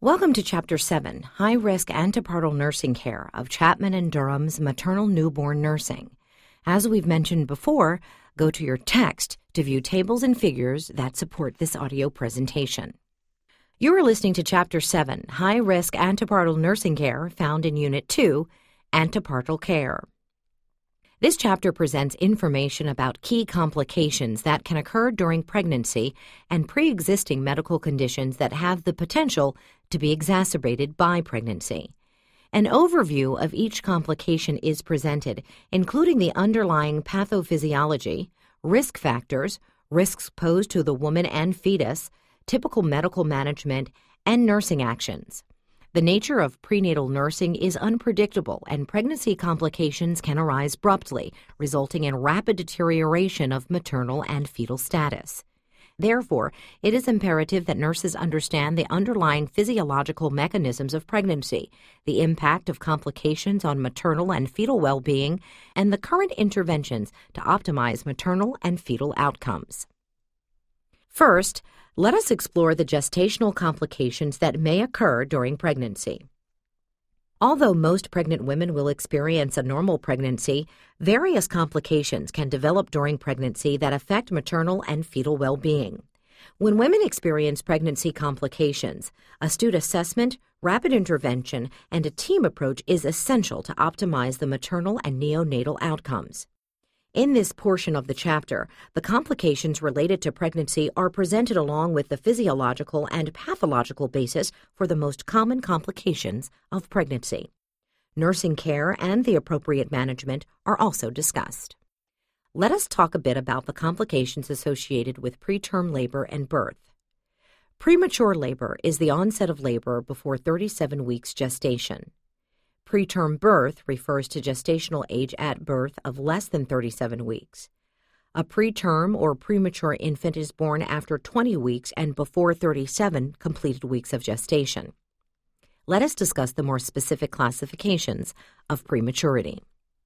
Welcome to Chapter 7, High-Risk Antepartum Nursing Care of Chapman and Durham's Maternal Newborn Nursing. As we've mentioned before, go to your text to view tables and figures that support this audio presentation. You are listening to Chapter 7, High-Risk Antepartum Nursing Care, found in Unit 2, Antepartum Care. This chapter presents information about key complications that can occur during pregnancy and pre-existing medical conditions that have the potential to be exacerbated by pregnancy. An overview of each complication is presented, including the underlying pathophysiology, risk factors, risks posed to the woman and fetus, typical medical management, and nursing actions. The nature of prenatal nursing is unpredictable, and pregnancy complications can arise abruptly, resulting in rapid deterioration of maternal and fetal status. Therefore, it is imperative that nurses understand the underlying physiological mechanisms of pregnancy, the impact of complications on maternal and fetal well-being, and the current interventions to optimize maternal and fetal outcomes. First, let us explore the gestational complications that may occur during pregnancy. Although most pregnant women will experience a normal pregnancy, various complications can develop during pregnancy that affect maternal and fetal well-being. When women experience pregnancy complications, astute assessment, rapid intervention, and a team approach is essential to optimize the maternal and neonatal outcomes. In this portion of the chapter, the complications related to pregnancy are presented along with the physiological and pathological basis for the most common complications of pregnancy. Nursing care and the appropriate management are also discussed. Let us talk a bit about the complications associated with preterm labor and birth. Premature labor is the onset of labor before 37 weeks gestation. Preterm birth refers to gestational age at birth of less than 37 weeks. A preterm or premature infant is born after 20 weeks and before 37 completed weeks of gestation. Let us discuss the more specific classifications of prematurity.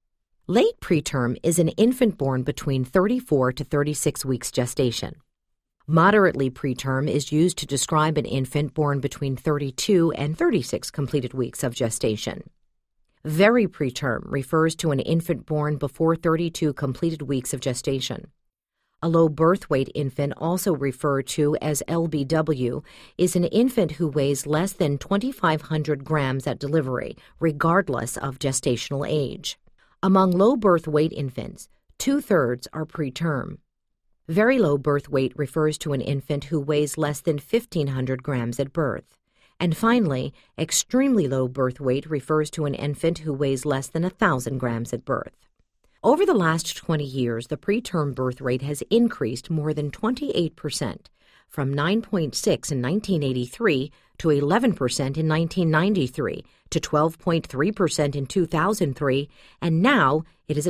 Late preterm is an infant born between 34 to 36 weeks gestation. Moderately preterm is used to describe an infant born between 32 and 36 completed weeks of gestation. Very preterm refers to an infant born before 32 completed weeks of gestation. A low birth weight infant, also referred to as LBW, is an infant who weighs less than 2,500 grams at delivery, regardless of gestational age. Among low birth weight infants, 2/3 are preterm. Very low birth weight refers to an infant who weighs less than 1,500 grams at birth. And finally, extremely low birth weight refers to an infant who weighs less than 1,000 grams at birth. Over the last 20 years, the preterm birth rate has increased more than 28%, from 9.6 in 1983 to 11% in 1993 to 12.3% in 2003, and now it is at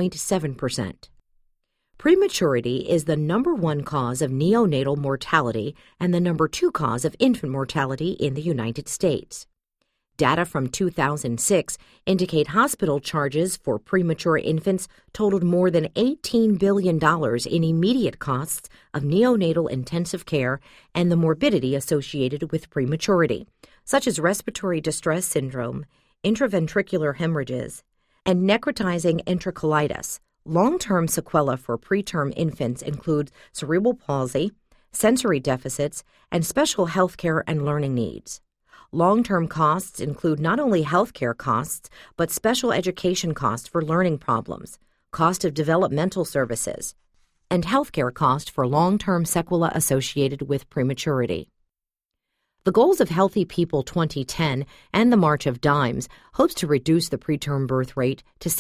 12.7%. Prematurity is the number one cause of neonatal mortality and the number two cause of infant mortality in the United States. Data from 2006 indicate hospital charges for premature infants totaled more than $18 billion in immediate costs of neonatal intensive care and the morbidity associated with prematurity, such as respiratory distress syndrome, intraventricular hemorrhages, and necrotizing enterocolitis. Long-term sequelae for preterm infants include cerebral palsy, sensory deficits, and special health care and learning needs. Long-term costs include not only health care costs, but special education costs for learning problems, cost of developmental services, and health care cost for long-term sequelae associated with prematurity. The Goals of Healthy People 2010 and the March of Dimes hopes to reduce the preterm birth rate to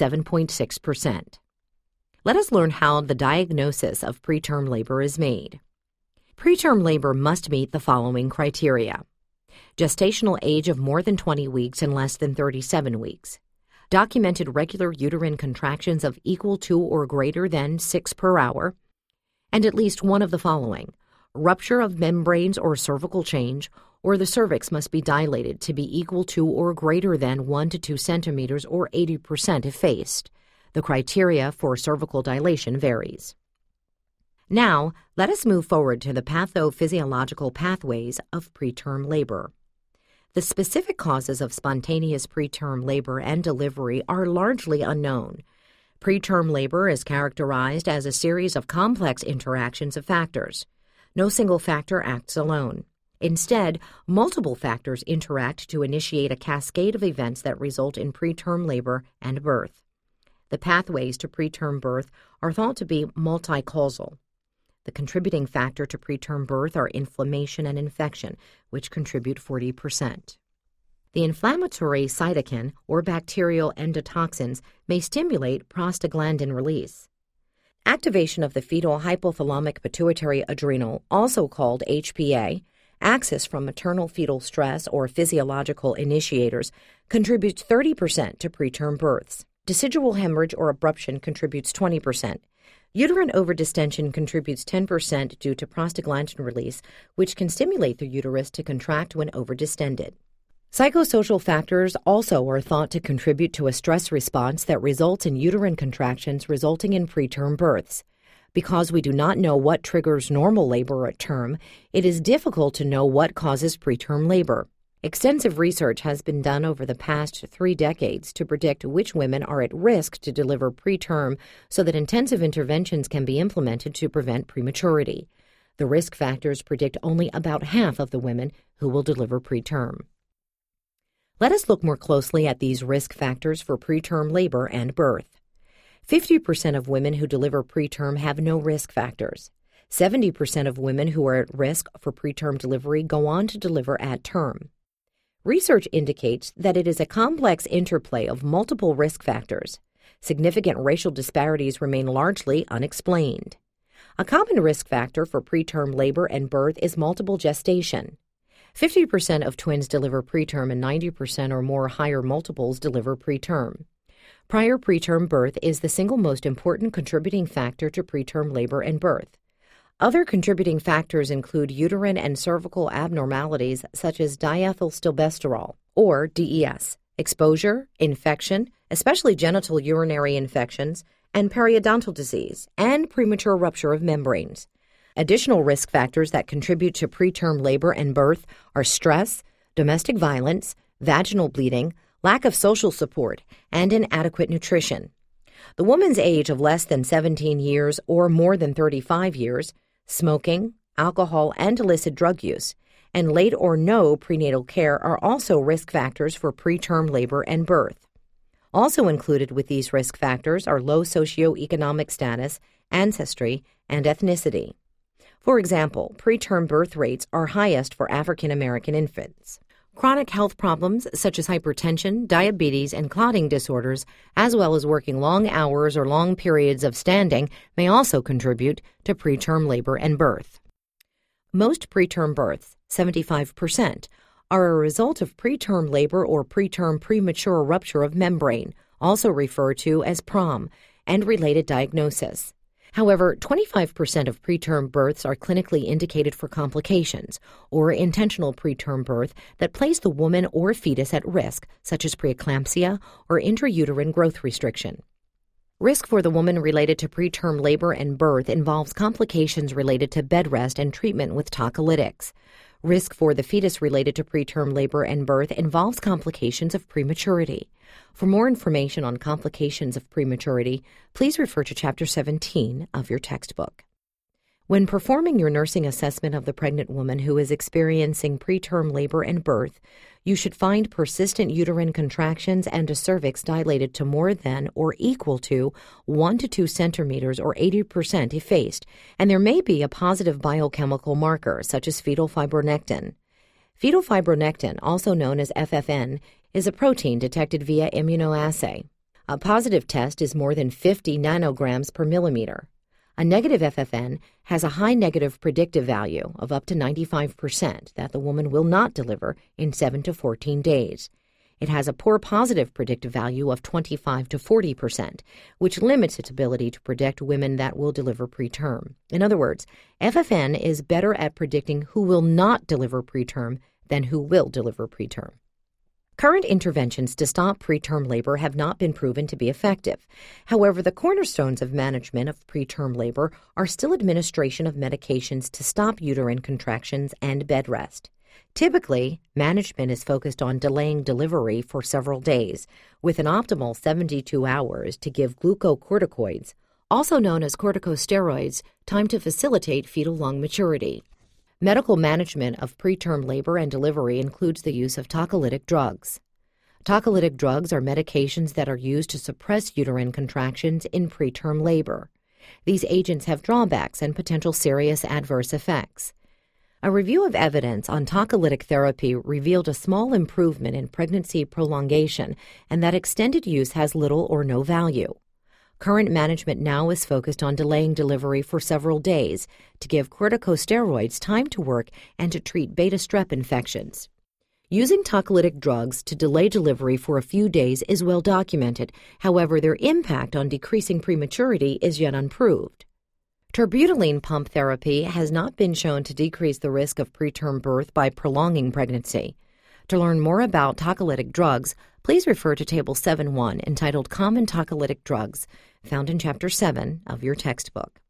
7.6%. Let us learn how the diagnosis of preterm labor is made. Preterm labor must meet the following criteria: gestational age of more than 20 weeks and less than 37 weeks, documented regular uterine contractions of equal to or greater than 6 per hour, and at least one of the following: rupture of membranes or cervical change, or the cervix must be dilated to be equal to or greater than 1 to 2 centimeters or 80% effaced. The criteria for cervical dilation varies. Now, let us move forward to the pathophysiological pathways of preterm labor. The specific causes of spontaneous preterm labor and delivery are largely unknown. Preterm labor is characterized as a series of complex interactions of factors. No single factor acts alone. Instead, multiple factors interact to initiate a cascade of events that result in preterm labor and birth. The pathways to preterm birth are thought to be multi-causal. The contributing factor to preterm birth are inflammation and infection, which contribute 40%. The inflammatory cytokine or bacterial endotoxins may stimulate prostaglandin release. Activation of the fetal hypothalamic pituitary adrenal, also called HPA, axis from maternal fetal stress or physiological initiators, contributes 30% to preterm births. Decidual hemorrhage or abruption contributes 20%. Uterine overdistension contributes 10% due to prostaglandin release, which can stimulate the uterus to contract when overdistended. Psychosocial factors also are thought to contribute to a stress response that results in uterine contractions resulting in preterm births. Because we do not know what triggers normal labor at term, it is difficult to know what causes preterm labor. Extensive research has been done over the past 3 decades to predict which women are at risk to deliver preterm so that intensive interventions can be implemented to prevent prematurity. The risk factors predict only about half of the women who will deliver preterm. Let us look more closely at these risk factors for preterm labor and birth. 50% of women who deliver preterm have no risk factors. 70% of women who are at risk for preterm delivery go on to deliver at term. Research indicates that it is a complex interplay of multiple risk factors. Significant racial disparities remain largely unexplained. A common risk factor for preterm labor and birth is multiple gestation. 50% of twins deliver preterm and 90% or more higher multiples deliver preterm. Prior preterm birth is the single most important contributing factor to preterm labor and birth. Other contributing factors include uterine and cervical abnormalities such as diethylstilbestrol, or DES, exposure, infection, especially genital urinary infections, and periodontal disease, and premature rupture of membranes. Additional risk factors that contribute to preterm labor and birth are stress, domestic violence, vaginal bleeding, lack of social support, and inadequate nutrition. The woman's age of less than 17 years or more than 35 years, smoking, alcohol, and illicit drug use, and late or no prenatal care are also risk factors for preterm labor and birth. Also included with these risk factors are low socioeconomic status, ancestry, and ethnicity. For example, preterm birth rates are highest for African American infants. Chronic health problems such as hypertension, diabetes, and clotting disorders, as well as working long hours or long periods of standing, may also contribute to preterm labor and birth. Most preterm births, 75%, are a result of preterm labor or preterm premature rupture of membrane, also referred to as PROM, and related diagnosis. However, 25% of preterm births are clinically indicated for complications or intentional preterm birth that place the woman or fetus at risk, such as preeclampsia or intrauterine growth restriction. Risk for the woman related to preterm labor and birth involves complications related to bed rest and treatment with tocolytics. Risk for the fetus related to preterm labor and birth involves complications of prematurity. For more information on complications of prematurity, please refer to Chapter 17 of your textbook. When performing your nursing assessment of the pregnant woman who is experiencing preterm labor and birth, you should find persistent uterine contractions and a cervix dilated to more than or equal to 1 to 2 centimeters or 80% effaced, and there may be a positive biochemical marker such as fetal fibronectin. Fetal fibronectin, also known as FFN, is a protein detected via immunoassay. A positive test is more than 50 nanograms per millimeter. A negative FFN has a high negative predictive value of up to 95% that the woman will not deliver in 7 to 14 days. It has a poor positive predictive value of 25 to 40%, which limits its ability to predict women that will deliver preterm. In other words, FFN is better at predicting who will not deliver preterm than who will deliver preterm. Current interventions to stop preterm labor have not been proven to be effective. However, the cornerstones of management of preterm labor are still administration of medications to stop uterine contractions and bed rest. Typically, management is focused on delaying delivery for several days, with an optimal 72 hours to give glucocorticoids, also known as corticosteroids, time to facilitate fetal lung maturity. Medical management of preterm labor and delivery includes the use of tocolytic drugs. Tocolytic drugs are medications that are used to suppress uterine contractions in preterm labor. These agents have drawbacks and potential serious adverse effects. A review of evidence on tocolytic therapy revealed a small improvement in pregnancy prolongation and that extended use has little or no value. Current management now is focused on delaying delivery for several days to give corticosteroids time to work and to treat beta strep infections. Using tocolytic drugs to delay delivery for a few days is well documented. However, their impact on decreasing prematurity is yet unproved. Terbutaline pump therapy has not been shown to decrease the risk of preterm birth by prolonging pregnancy. To learn more about tocolytic drugs, please refer to Table 7.1 entitled Common Tocolytic Drugs, found in Chapter 7 of your textbook.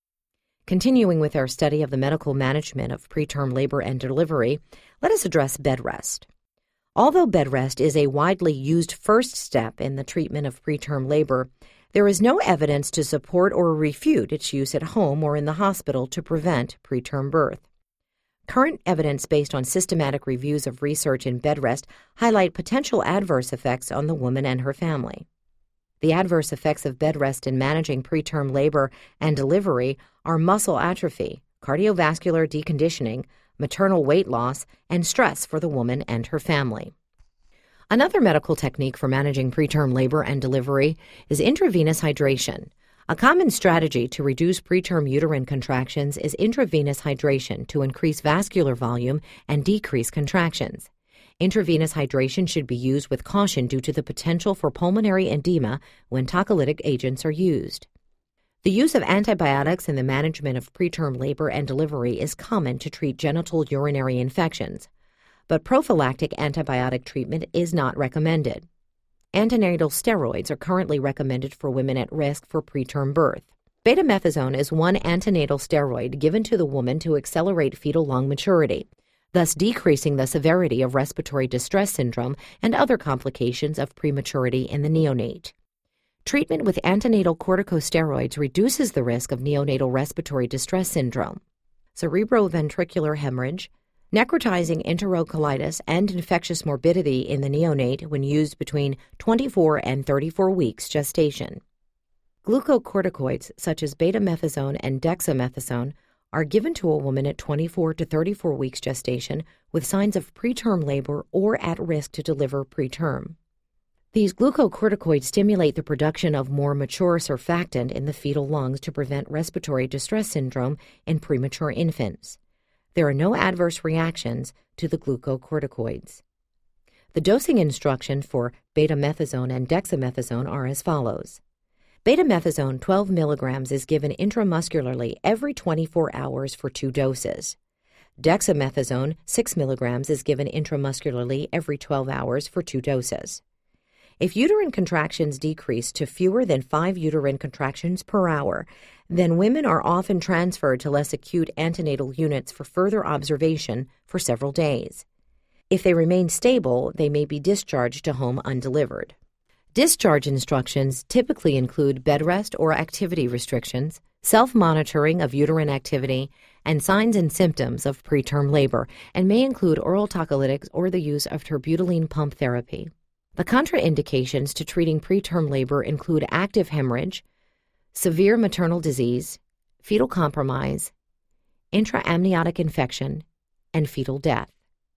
Continuing with our study of the medical management of preterm labor and delivery, let us address bed rest. Although bed rest is a widely used first step in the treatment of preterm labor, there is no evidence to support or refute its use at home or in the hospital to prevent preterm birth. Current evidence based on systematic reviews of research in bed rest highlight potential adverse effects on the woman and her family. The adverse effects of bed rest in managing preterm labor and delivery are muscle atrophy, cardiovascular deconditioning, maternal weight loss, and stress for the woman and her family. Another medical technique for managing preterm labor and delivery is intravenous hydration. A common strategy to reduce preterm uterine contractions is intravenous hydration to increase vascular volume and decrease contractions. Intravenous hydration should be used with caution due to the potential for pulmonary edema when tocolytic agents are used. The use of antibiotics in the management of preterm labor and delivery is common to treat genital urinary infections, but prophylactic antibiotic treatment is not recommended. Antenatal steroids are currently recommended for women at risk for preterm birth. Betamethasone is one antenatal steroid given to the woman to accelerate fetal lung maturity, thus decreasing the severity of respiratory distress syndrome and other complications of prematurity in the neonate. Treatment with antenatal corticosteroids reduces the risk of neonatal respiratory distress syndrome, cerebroventricular hemorrhage, necrotizing enterocolitis, and infectious morbidity in the neonate when used between 24 and 34 weeks gestation. Glucocorticoids such as betamethasone and dexamethasone are given to a woman at 24 to 34 weeks gestation with signs of preterm labor or at risk to deliver preterm. These glucocorticoids stimulate the production of more mature surfactant in the fetal lungs to prevent respiratory distress syndrome in premature infants. There are no adverse reactions to the glucocorticoids. The dosing instruction for betamethasone and dexamethasone are as follows. Betamethasone 12 milligrams is given intramuscularly every 24 hours for 2 doses. Dexamethasone 6 milligrams is given intramuscularly every 12 hours for 2 doses. If uterine contractions decrease to fewer than 5 uterine contractions per hour, then women are often transferred to less acute antenatal units for further observation for several days. If they remain stable, they may be discharged to home undelivered. Discharge instructions typically include bed rest or activity restrictions, self-monitoring of uterine activity, and signs and symptoms of preterm labor, and may include oral tocolytics or the use of terbutaline pump therapy. The contraindications to treating preterm labor include active hemorrhage, severe maternal disease, fetal compromise, intraamniotic infection, and fetal death.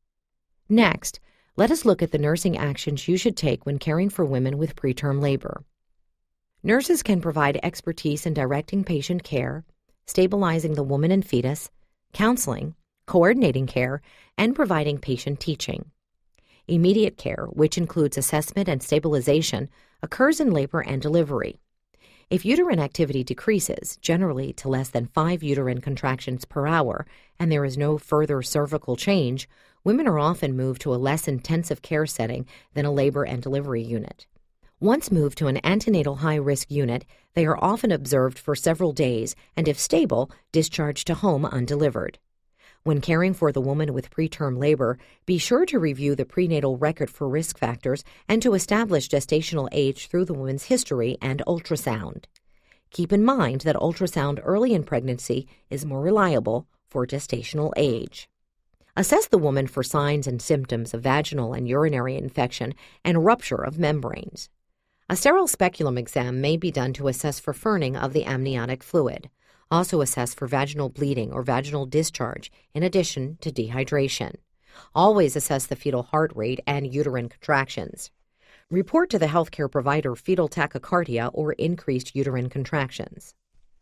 Next, let us look at the nursing actions you should take when caring for women with preterm labor. Nurses can provide expertise in directing patient care, stabilizing the woman and fetus, counseling, coordinating care, and providing patient teaching. Immediate care, which includes assessment and stabilization, occurs in labor and delivery. If uterine activity decreases, generally to less than 5 uterine contractions per hour, and there is no further cervical change, women are often moved to a less intensive care setting than a labor and delivery unit. Once moved to an antenatal high-risk unit, they are often observed for several days and, if stable, discharged to home undelivered. When caring for the woman with preterm labor, be sure to review the prenatal record for risk factors and to establish gestational age through the woman's history and ultrasound. Keep in mind that ultrasound early in pregnancy is more reliable for gestational age. Assess the woman for signs and symptoms of vaginal and urinary infection and rupture of membranes. A sterile speculum exam may be done to assess for ferning of the amniotic fluid. Also assess for vaginal bleeding or vaginal discharge in addition to dehydration. Always assess the fetal heart rate and uterine contractions. Report to the healthcare provider fetal tachycardia or increased uterine contractions.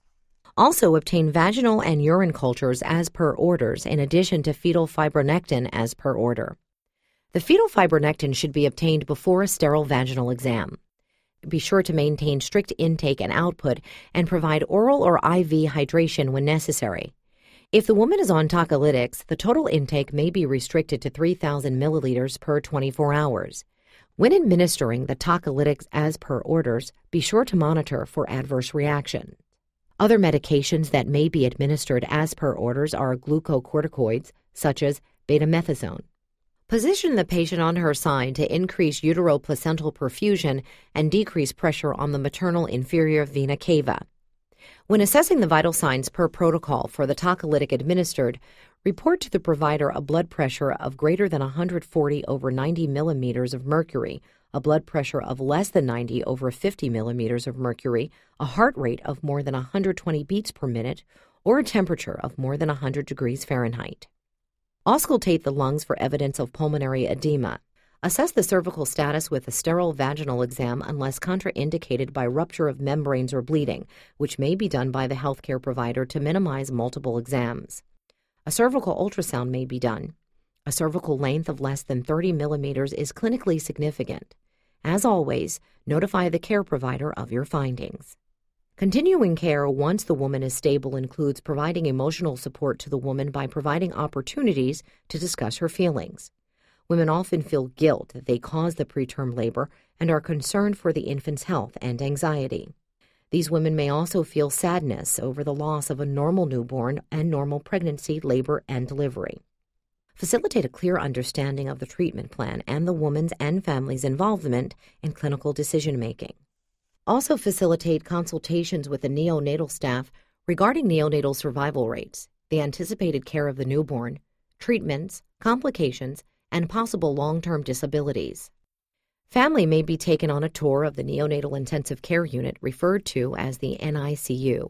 Also obtain vaginal and urine cultures as per orders in addition to fetal fibronectin as per order. The fetal fibronectin should be obtained before a sterile vaginal exam. Be sure to maintain strict intake and output and provide oral or IV hydration when necessary. If the woman is on tocolytics, the total intake may be restricted to 3,000 milliliters per 24 hours. When administering the tocolytics as per orders, be sure to monitor for adverse reaction. Other medications that may be administered as per orders are glucocorticoids, such as betamethasone. Position the patient on her side to increase uteroplacental perfusion and decrease pressure on the maternal inferior vena cava. When assessing the vital signs per protocol for the tocolytic administered, report to the provider a blood pressure of greater than 140 over 90 millimeters of mercury, a blood pressure of less than 90 over 50 millimeters of mercury, a heart rate of more than 120 beats per minute, or a temperature of more than 100 degrees Fahrenheit. Auscultate the lungs for evidence of pulmonary edema. Assess the cervical status with a sterile vaginal exam unless contraindicated by rupture of membranes or bleeding, which may be done by the healthcare provider to minimize multiple exams. A cervical ultrasound may be done. A cervical length of less than 30 millimeters is clinically significant. As always, notify the care provider of your findings. Continuing care once the woman is stable includes providing emotional support to the woman by providing opportunities to discuss her feelings. Women often feel guilt that they caused the preterm labor and are concerned for the infant's health and anxiety. These women may also feel sadness over the loss of a normal newborn and normal pregnancy, labor, and delivery. Facilitate a clear understanding of the treatment plan and the woman's and family's involvement in clinical decision-making. Also facilitate consultations with the neonatal staff regarding neonatal survival rates, the anticipated care of the newborn, treatments, complications, and possible long-term disabilities. Family may be taken on a tour of the neonatal intensive care unit referred to as the NICU.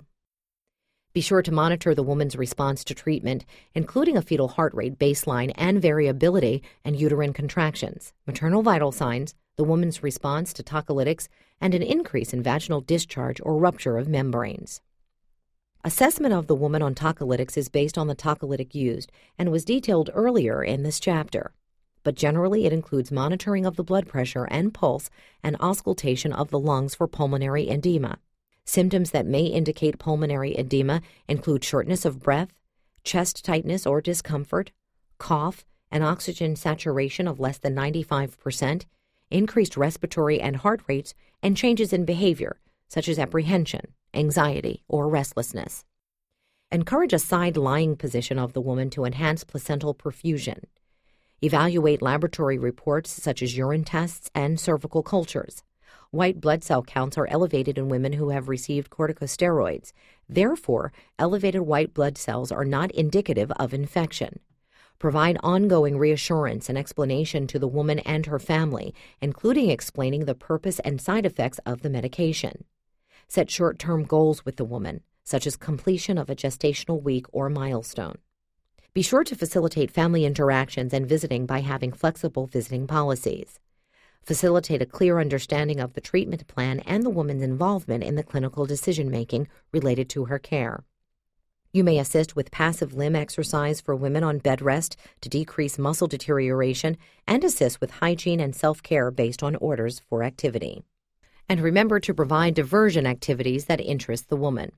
Be sure to monitor the woman's response to treatment, including a fetal heart rate baseline and variability and uterine contractions, maternal vital signs, the woman's response to tocolytics, and an increase in vaginal discharge or rupture of membranes. Assessment of the woman on tocolytics is based on the tocolytic used and was detailed earlier in this chapter, but generally it includes monitoring of the blood pressure and pulse and auscultation of the lungs for pulmonary edema. Symptoms that may indicate pulmonary edema include shortness of breath, chest tightness or discomfort, cough, an oxygen saturation of less than 95%, increased respiratory and heart rates, and changes in behavior, such as apprehension, anxiety, or restlessness. Encourage a side-lying position of the woman to enhance placental perfusion. Evaluate laboratory reports such as urine tests and cervical cultures. White blood cell counts are elevated in women who have received corticosteroids. Therefore, elevated white blood cells are not indicative of infection. Provide ongoing reassurance and explanation to the woman and her family, including explaining the purpose and side effects of the medication. Set short-term goals with the woman, such as completion of a gestational week or milestone. Be sure to facilitate family interactions and visiting by having flexible visiting policies. Facilitate a clear understanding of the treatment plan and the woman's involvement in the clinical decision-making related to her care. You may assist with passive limb exercise for women on bed rest to decrease muscle deterioration and assist with hygiene and self-care based on orders for activity. And remember to provide diversion activities that interest the woman.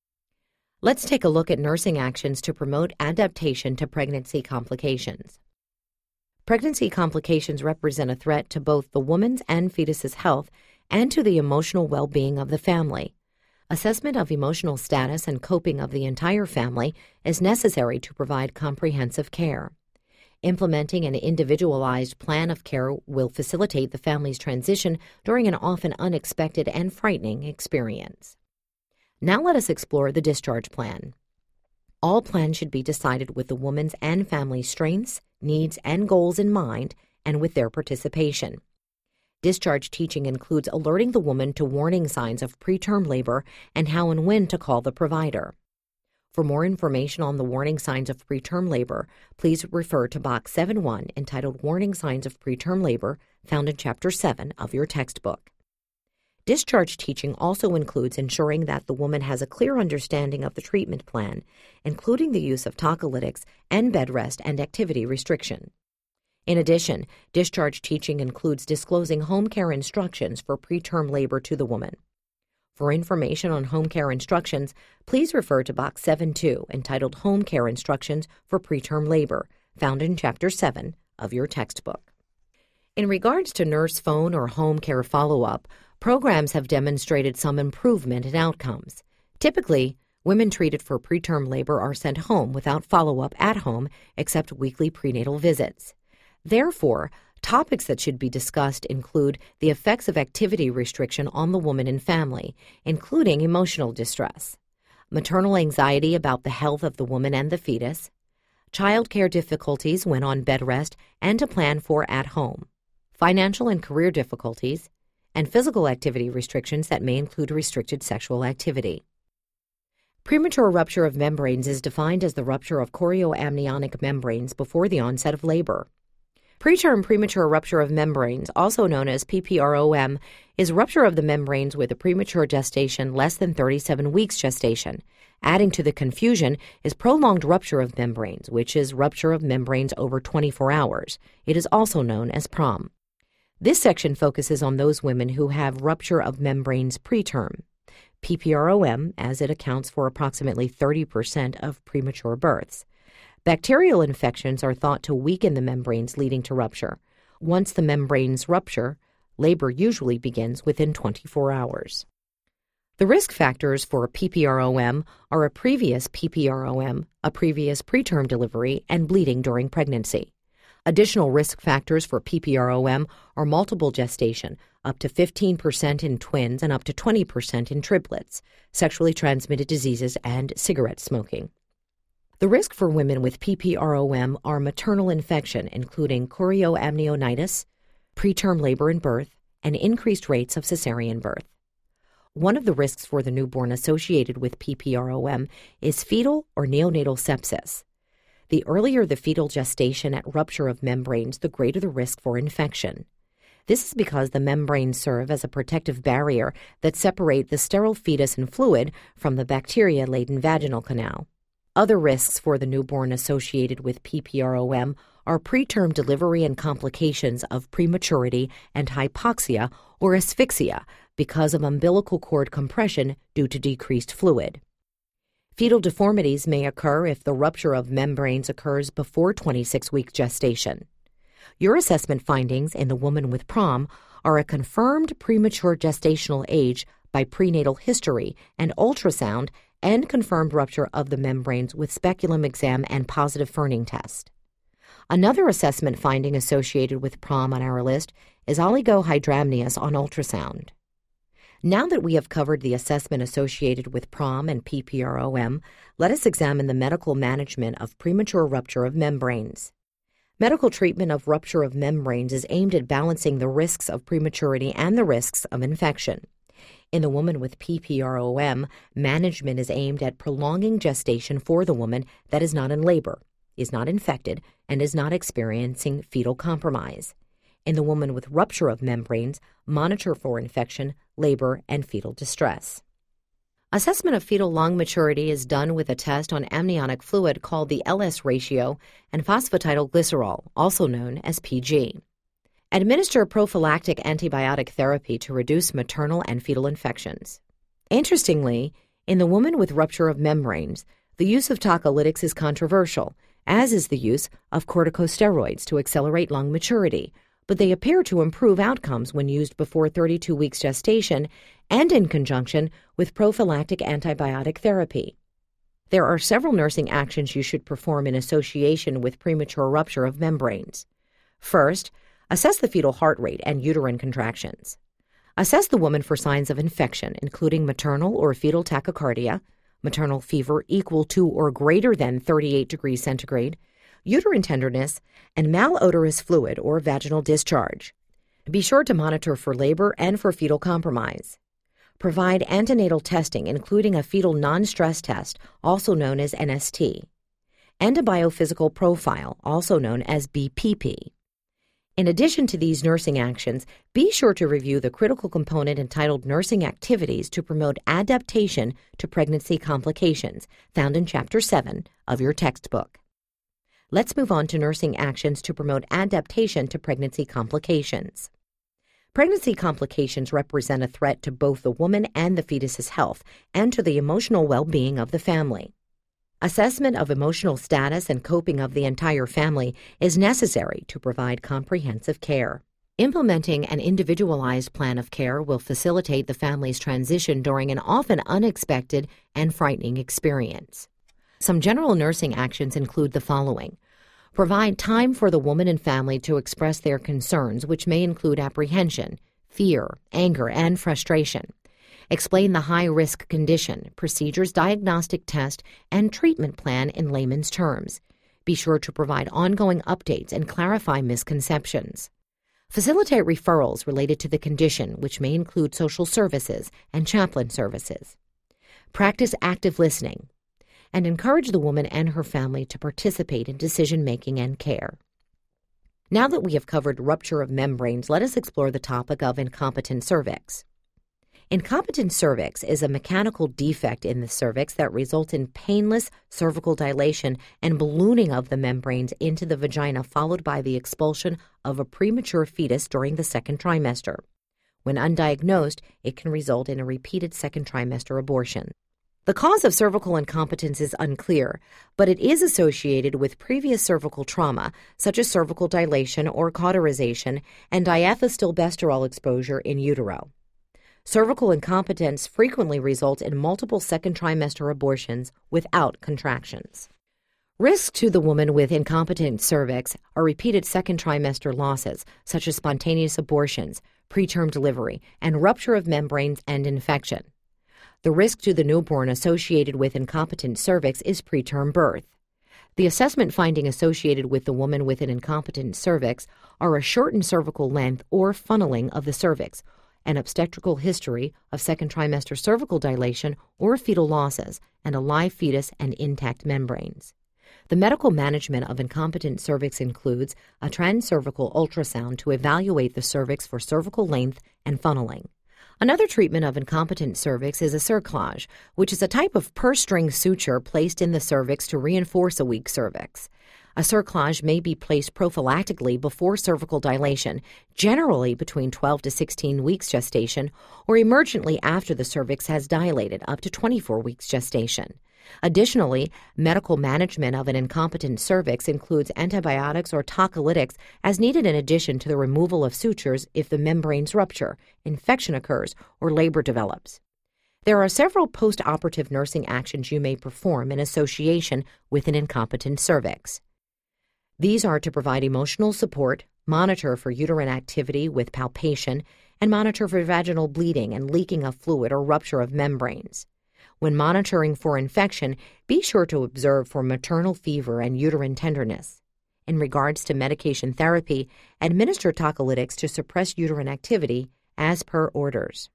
Let's take a look at nursing actions to promote adaptation to pregnancy complications. Pregnancy complications represent a threat to both the woman's and fetus's health and to the emotional well-being of the family. Assessment of emotional status and coping of the entire family is necessary to provide comprehensive care. Implementing an individualized plan of care will facilitate the family's transition during an often unexpected and frightening experience. Now let us explore the discharge plan. All plans should be decided with the woman's and family's strengths, needs, and goals in mind, and with their participation. Discharge teaching includes alerting the woman to warning signs of preterm labor and how and when to call the provider. For more information on the warning signs of preterm labor, please refer to Box 7-1 entitled Warning Signs of Preterm Labor, found in Chapter 7 of your textbook. Discharge teaching also includes ensuring that the woman has a clear understanding of the treatment plan, including the use of tocolytics and bed rest and activity restriction. In addition, discharge teaching includes disclosing home care instructions for preterm labor to the woman. For information on home care instructions, please refer to Box 7-2 entitled Home Care Instructions for Preterm Labor, found in Chapter 7 of your textbook. In regards to nurse phone or home care follow-up, programs have demonstrated some improvement in outcomes. Typically, women treated for preterm labor are sent home without follow-up at home except weekly prenatal visits. Therefore, topics that should be discussed include the effects of activity restriction on the woman and family, including emotional distress, maternal anxiety about the health of the woman and the fetus, child care difficulties when on bed rest and to plan for at home, financial and career difficulties, and physical activity restrictions that may include restricted sexual activity. Premature rupture of membranes is defined as the rupture of chorioamnionic membranes before the onset of labor. Preterm premature rupture of membranes, also known as PPROM, is rupture of the membranes with a premature gestation less than 37 weeks gestation. Adding to the confusion is prolonged rupture of membranes, which is rupture of membranes over 24 hours. It is also known as PROM. This section focuses on those women who have rupture of membranes preterm. PPROM, as it accounts for approximately 30% of premature births. Bacterial infections are thought to weaken the membranes, leading to rupture. Once the membranes rupture, labor usually begins within 24 hours. The risk factors for PPROM are a previous PPROM, a previous preterm delivery, and bleeding during pregnancy. Additional risk factors for PPROM are multiple gestation, up to 15% in twins and up to 20% in triplets, sexually transmitted diseases, and cigarette smoking. The risk for women with PPROM are maternal infection, including chorioamnionitis, preterm labor and birth, and increased rates of cesarean birth. One of the risks for the newborn associated with PPROM is fetal or neonatal sepsis. The earlier the fetal gestation at rupture of membranes, the greater the risk for infection. This is because the membranes serve as a protective barrier that separate the sterile fetus and fluid from the bacteria-laden vaginal canal. Other risks for the newborn associated with PPROM are preterm delivery and complications of prematurity and hypoxia or asphyxia because of umbilical cord compression due to decreased fluid. Fetal deformities may occur if the rupture of membranes occurs before 26-week gestation. Your assessment findings in the woman with PROM are a confirmed premature gestational age by prenatal history and ultrasound and confirmed rupture of the membranes with speculum exam and positive Ferning test. Another assessment finding associated with PROM on our list is oligohydramnios on ultrasound. Now that we have covered the assessment associated with PROM and PPROM, let us examine the medical management of premature rupture of membranes. Medical treatment of rupture of membranes is aimed at balancing the risks of prematurity and the risks of infection. In the woman with PPROM, management is aimed at prolonging gestation for the woman that is not in labor, is not infected, and is not experiencing fetal compromise. In the woman with rupture of membranes, monitor for infection, labor, and fetal distress. Assessment of fetal lung maturity is done with a test on amniotic fluid called the LS ratio and phosphatidylglycerol, also known as PG. Administer prophylactic antibiotic therapy to reduce maternal and fetal infections. Interestingly, in the woman with rupture of membranes, the use of tocolytics is controversial, as is the use of corticosteroids to accelerate lung maturity, but they appear to improve outcomes when used before 32 weeks gestation and in conjunction with prophylactic antibiotic therapy. There are several nursing actions you should perform in association with premature rupture of membranes. First, assess the fetal heart rate and uterine contractions. Assess the woman for signs of infection, including maternal or fetal tachycardia, maternal fever equal to or greater than 38 degrees centigrade, uterine tenderness, and malodorous fluid or vaginal discharge. Be sure to monitor for labor and for fetal compromise. Provide antenatal testing, including a fetal non-stress test, also known as NST, and a biophysical profile, also known as BPP. In addition to these nursing actions, be sure to review the critical component entitled Nursing Activities to Promote Adaptation to Pregnancy Complications, found in Chapter 7 of your textbook. Let's move on to nursing actions to promote adaptation to pregnancy complications. Pregnancy complications represent a threat to both the woman and the fetus's health and to the emotional well-being of the family. Assessment of emotional status and coping of the entire family is necessary to provide comprehensive care. Implementing an individualized plan of care will facilitate the family's transition during an often unexpected and frightening experience. Some general nursing actions include the following. Provide time for the woman and family to express their concerns, which may include apprehension, fear, anger, and frustration. Explain the high-risk condition, procedures, diagnostic test, and treatment plan in layman's terms. Be sure to provide ongoing updates and clarify misconceptions. Facilitate referrals related to the condition, which may include social services and chaplain services. Practice active listening, and encourage the woman and her family to participate in decision-making and care. Now that we have covered rupture of membranes, let us explore the topic of incompetent cervix. Incompetent cervix is a mechanical defect in the cervix that results in painless cervical dilation and ballooning of the membranes into the vagina, followed by the expulsion of a premature fetus during the second trimester. When undiagnosed, it can result in a repeated second trimester abortion. The cause of cervical incompetence is unclear, but it is associated with previous cervical trauma, such as cervical dilation or cauterization and diethylstilbestrol exposure in utero. Cervical incompetence frequently results in multiple second trimester abortions without contractions. Risks to the woman with incompetent cervix are repeated second trimester losses, such as spontaneous abortions, preterm delivery, and rupture of membranes and infection. The risk to the newborn associated with incompetent cervix is preterm birth. The assessment finding associated with the woman with an incompetent cervix are a shortened cervical length or funneling of the cervix, an obstetrical history of second trimester cervical dilation or fetal losses, and a live fetus and intact membranes. The medical management of incompetent cervix includes a transcervical ultrasound to evaluate the cervix for cervical length and funneling. Another treatment of incompetent cervix is a cerclage, which is a type of purse-string suture placed in the cervix to reinforce a weak cervix. A cerclage may be placed prophylactically before cervical dilation, generally between 12 to 16 weeks gestation, or emergently after the cervix has dilated up to 24 weeks gestation. Additionally, medical management of an incompetent cervix includes antibiotics or tocolytics as needed in addition to the removal of sutures if the membranes rupture, infection occurs, or labor develops. There are several post-operative nursing actions you may perform in association with an incompetent cervix. These are to provide emotional support, monitor for uterine activity with palpation, and monitor for vaginal bleeding and leaking of fluid or rupture of membranes. When monitoring for infection, be sure to observe for maternal fever and uterine tenderness. In regards to medication therapy, administer tocolytics to suppress uterine activity as per orders.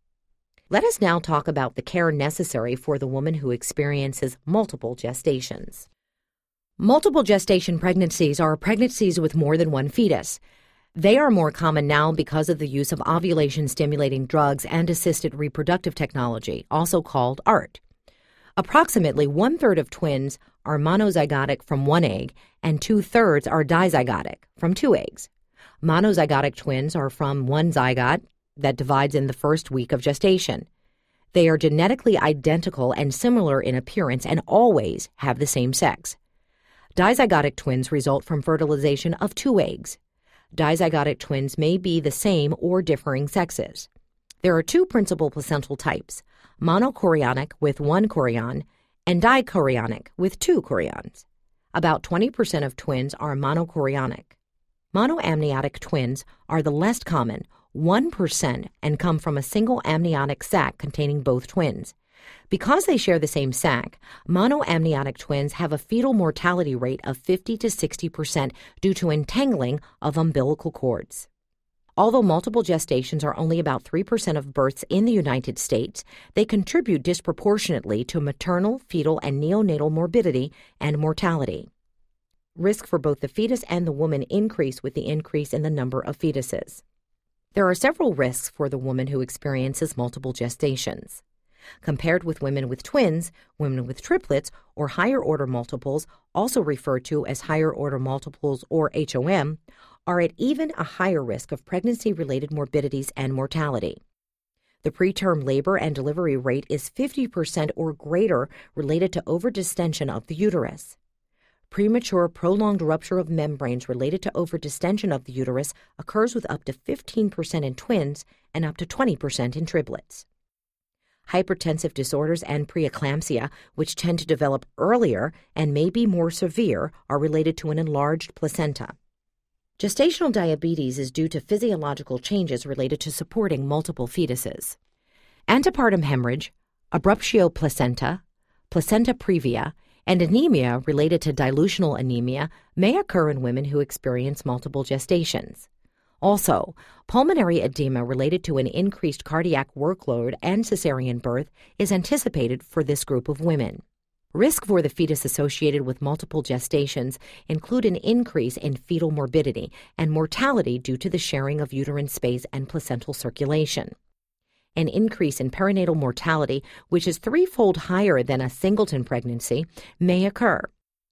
Let us now talk about the care necessary for the woman who experiences multiple gestations. Multiple gestation pregnancies are pregnancies with more than one fetus. They are more common now because of the use of ovulation-stimulating drugs and assisted reproductive technology, also called ART. Approximately one-third of twins are monozygotic from one egg, and two-thirds are dizygotic from two eggs. Monozygotic twins are from one zygote that divides in the first week of gestation. They are genetically identical and similar in appearance and always have the same sex. Dizygotic twins result from fertilization of two eggs. Dizygotic twins may be the same or differing sexes. There are two principal placental types, monochorionic with one chorion and dichorionic with two chorions. About 20% of twins are monochorionic. Monoamniotic twins are the less common, 1%, and come from a single amniotic sac containing both twins. Because they share the same sac, monoamniotic twins have a fetal mortality rate of 50 to 60% due to entangling of umbilical cords. Although multiple gestations are only about 3% of births in the United States, they contribute disproportionately to maternal, fetal, and neonatal morbidity and mortality. Risk for both the fetus and the woman increase with the increase in the number of fetuses. There are several risks for the woman who experiences multiple gestations. Compared with women with twins, women with triplets or higher-order multiples, also referred to as higher-order multiples or HOM, are at even a higher risk of pregnancy-related morbidities and mortality. The preterm labor and delivery rate is 50% or greater related to overdistension of the uterus. Premature prolonged rupture of membranes related to overdistension of the uterus occurs with up to 15% in twins and up to 20% in triplets. Hypertensive disorders and preeclampsia, which tend to develop earlier and may be more severe, are related to an enlarged placenta. Gestational diabetes is due to physiological changes related to supporting multiple fetuses. Antepartum hemorrhage, abruptio placenta, placenta previa, and anemia related to dilutional anemia may occur in women who experience multiple gestations. Also, pulmonary edema related to an increased cardiac workload and cesarean birth is anticipated for this group of women. Risk for the fetus associated with multiple gestations include an increase in fetal morbidity and mortality due to the sharing of uterine space and placental circulation. An increase in perinatal mortality, which is threefold higher than a singleton pregnancy, may occur.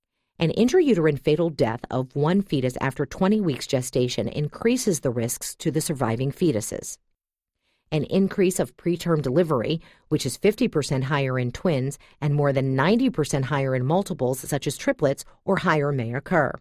An intrauterine fatal death of one fetus after 20 weeks gestation increases the risks to the surviving fetuses. An increase of preterm delivery, which is 50% higher in twins and more than 90% higher in multiples such as triplets or higher, may occur.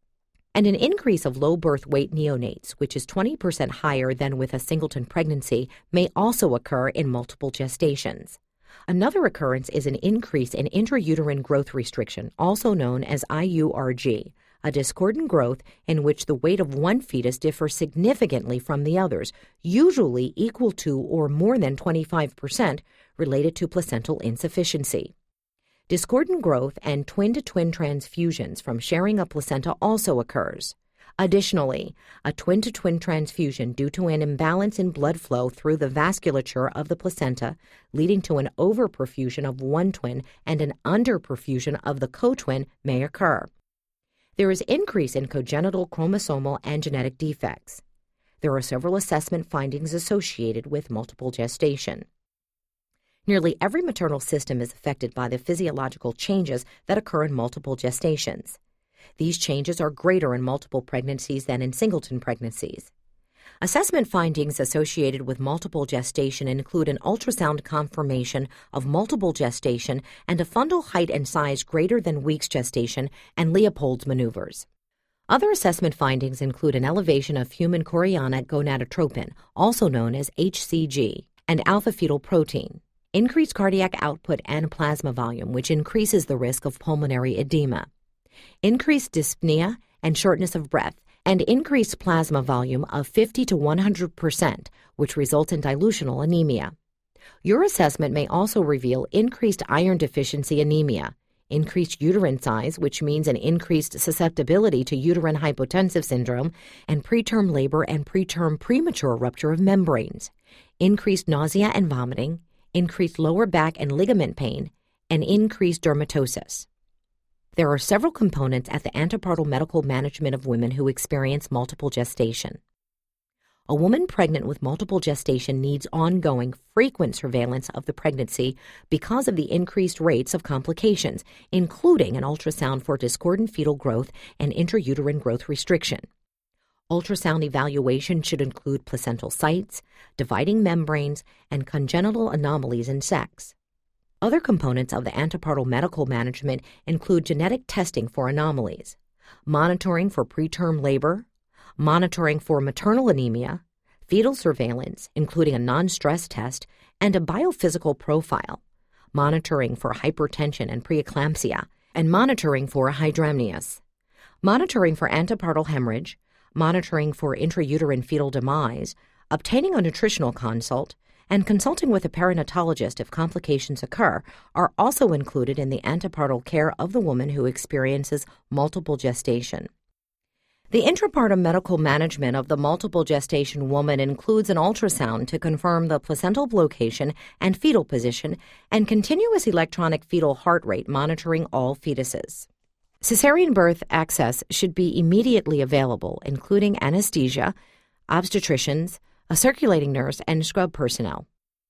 And an increase of low birth weight neonates, which is 20% higher than with a singleton pregnancy, may also occur in multiple gestations. Another occurrence is an increase in intrauterine growth restriction, also known as IURG, a discordant growth in which the weight of one fetus differs significantly from the others, usually equal to or more than 25%, related to placental insufficiency. Discordant growth and twin-to-twin transfusions from sharing a placenta also occurs. Additionally, a twin-to-twin transfusion due to an imbalance in blood flow through the vasculature of the placenta, leading to an overperfusion of one twin and an underperfusion of the co-twin, may occur. There is increase in congenital chromosomal and genetic defects. There are several assessment findings associated with multiple gestation. Nearly every maternal system is affected by the physiological changes that occur in multiple gestations. These changes are greater in multiple pregnancies than in singleton pregnancies. Assessment findings associated with multiple gestation include an ultrasound confirmation of multiple gestation and a fundal height and size greater than weeks gestation and Leopold's maneuvers. Other assessment findings include an elevation of human chorionic gonadotropin, also known as HCG, and alpha-fetal protein, increased cardiac output and plasma volume, which increases the risk of pulmonary edema, increased dyspnea and shortness of breath, and increased plasma volume of 50 to 100%, which results in dilutional anemia. Your assessment may also reveal increased iron deficiency anemia, increased uterine size, which means an increased susceptibility to uterine hypotensive syndrome, and preterm labor and preterm premature rupture of membranes, increased nausea and vomiting, increased lower back and ligament pain, and increased dermatosis. There are several components at the antepartum medical management of women who experience multiple gestation. A woman pregnant with multiple gestation needs ongoing, frequent surveillance of the pregnancy because of the increased rates of complications, including an ultrasound for discordant fetal growth and intrauterine growth restriction. Ultrasound evaluation should include placental sites, dividing membranes, and congenital anomalies in sex. Other components of the antepartum medical management include genetic testing for anomalies, monitoring for preterm labor, monitoring for maternal anemia, fetal surveillance, including a non-stress test, and a biophysical profile, monitoring for hypertension and preeclampsia, and monitoring for hydramnios, monitoring for antepartal hemorrhage, monitoring for intrauterine fetal demise, obtaining a nutritional consult, and consulting with a perinatologist if complications occur are also included in the antepartal care of the woman who experiences multiple gestation. The intrapartum medical management of the multiple gestation woman includes an ultrasound to confirm the placental location and fetal position and continuous electronic fetal heart rate monitoring all fetuses. Cesarean birth access should be immediately available, including anesthesia, obstetricians, a circulating nurse, and scrub personnel.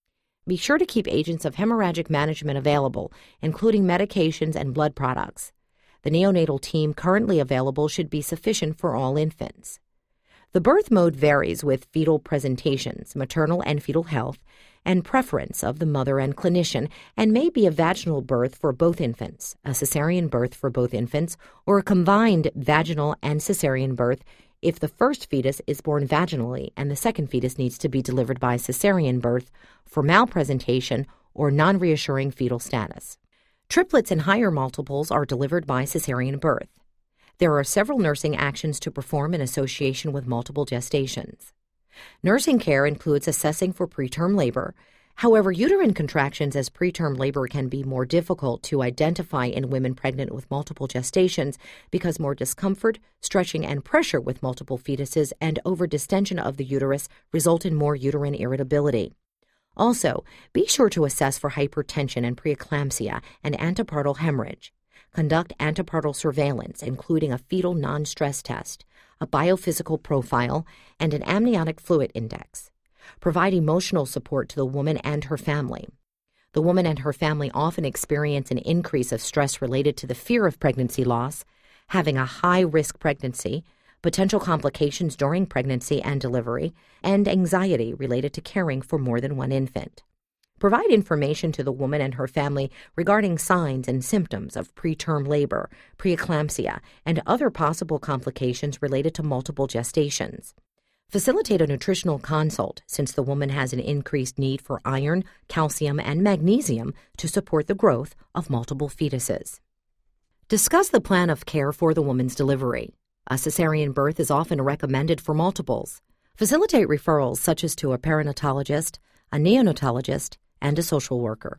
Be sure to keep agents of hemorrhagic management available, including medications and blood products. The neonatal team currently available should be sufficient for all infants. The birth mode varies with fetal presentations, maternal and fetal health, and preference of the mother and clinician, and may be a vaginal birth for both infants, a cesarean birth for both infants, or a combined vaginal and cesarean birth if the first fetus is born vaginally and the second fetus needs to be delivered by cesarean birth for malpresentation or non-reassuring fetal status. Triplets and higher multiples are delivered by cesarean birth. There are several nursing actions to perform in association with multiple gestations. Nursing care includes assessing for preterm labor. However, uterine contractions as preterm labor can be more difficult to identify in women pregnant with multiple gestations because more discomfort, stretching, and pressure with multiple fetuses and overdistension of the uterus result in more uterine irritability. Also, be sure to assess for hypertension and preeclampsia and antepartal hemorrhage. Conduct antepartal surveillance, including a fetal non-stress test, a biophysical profile, and an amniotic fluid index. Provide emotional support to the woman and her family. The woman and her family often experience an increase of stress related to the fear of pregnancy loss, having a high-risk pregnancy, potential complications during pregnancy and delivery, and anxiety related to caring for more than one infant. Provide information to the woman and her family regarding signs and symptoms of preterm labor, preeclampsia, and other possible complications related to multiple gestations. Facilitate a nutritional consult since the woman has an increased need for iron, calcium, and magnesium to support the growth of multiple fetuses. Discuss the plan of care for the woman's delivery. A cesarean birth is often recommended for multiples. Facilitate referrals such as to a perinatologist, a neonatologist, and a social worker.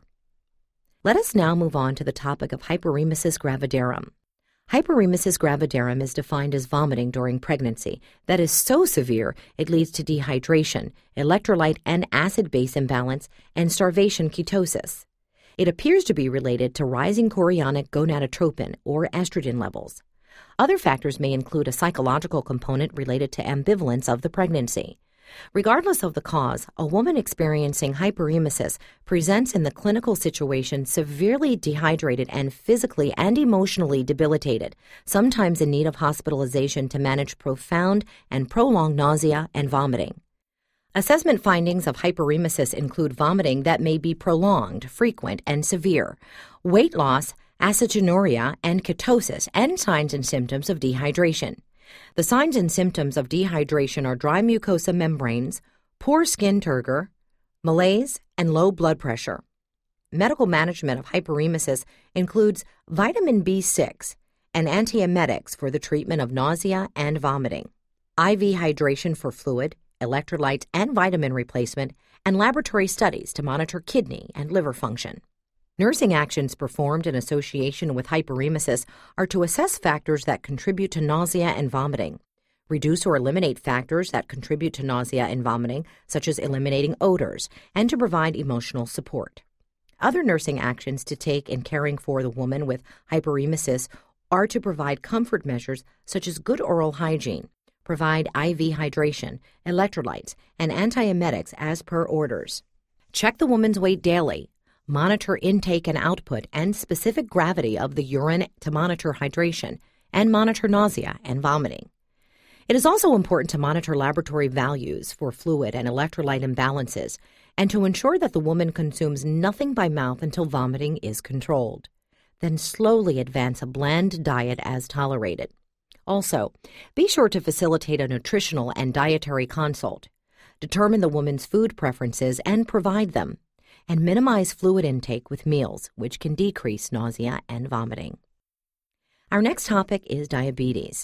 Let us now move on to the topic of hyperemesis gravidarum. Hyperemesis gravidarum is defined as vomiting during pregnancy that is so severe it leads to dehydration, electrolyte and acid-base imbalance, and starvation ketosis. It appears to be related to rising chorionic gonadotropin or estrogen levels. Other factors may include a psychological component related to ambivalence of the pregnancy. Regardless of the cause, a woman experiencing hyperemesis presents in the clinical situation severely dehydrated and physically and emotionally debilitated, sometimes in need of hospitalization to manage profound and prolonged nausea and vomiting. Assessment findings of hyperemesis include vomiting that may be prolonged, frequent, and severe, weight loss, aciduria, and ketosis, and signs and symptoms of dehydration. The signs and symptoms of dehydration are dry mucosa membranes, poor skin turgor, malaise, and low blood pressure. Medical management of hyperemesis includes vitamin B6 and antiemetics for the treatment of nausea and vomiting, IV hydration for fluid, electrolytes, and vitamin replacement, and laboratory studies to monitor kidney and liver function. Nursing actions performed in association with hyperemesis are to assess factors that contribute to nausea and vomiting, reduce or eliminate factors that contribute to nausea and vomiting, such as eliminating odors, and to provide emotional support. Other nursing actions to take in caring for the woman with hyperemesis are to provide comfort measures such as good oral hygiene, provide IV hydration, electrolytes, and antiemetics as per orders. Check the woman's weight daily. Monitor intake and output and specific gravity of the urine to monitor hydration, and monitor nausea and vomiting. It is also important to monitor laboratory values for fluid and electrolyte imbalances and to ensure that the woman consumes nothing by mouth until vomiting is controlled. Then slowly advance a bland diet as tolerated. Also, be sure to facilitate a nutritional and dietary consult. Determine the woman's food preferences and provide them, and minimize fluid intake with meals, which can decrease nausea and vomiting. Our next topic is diabetes.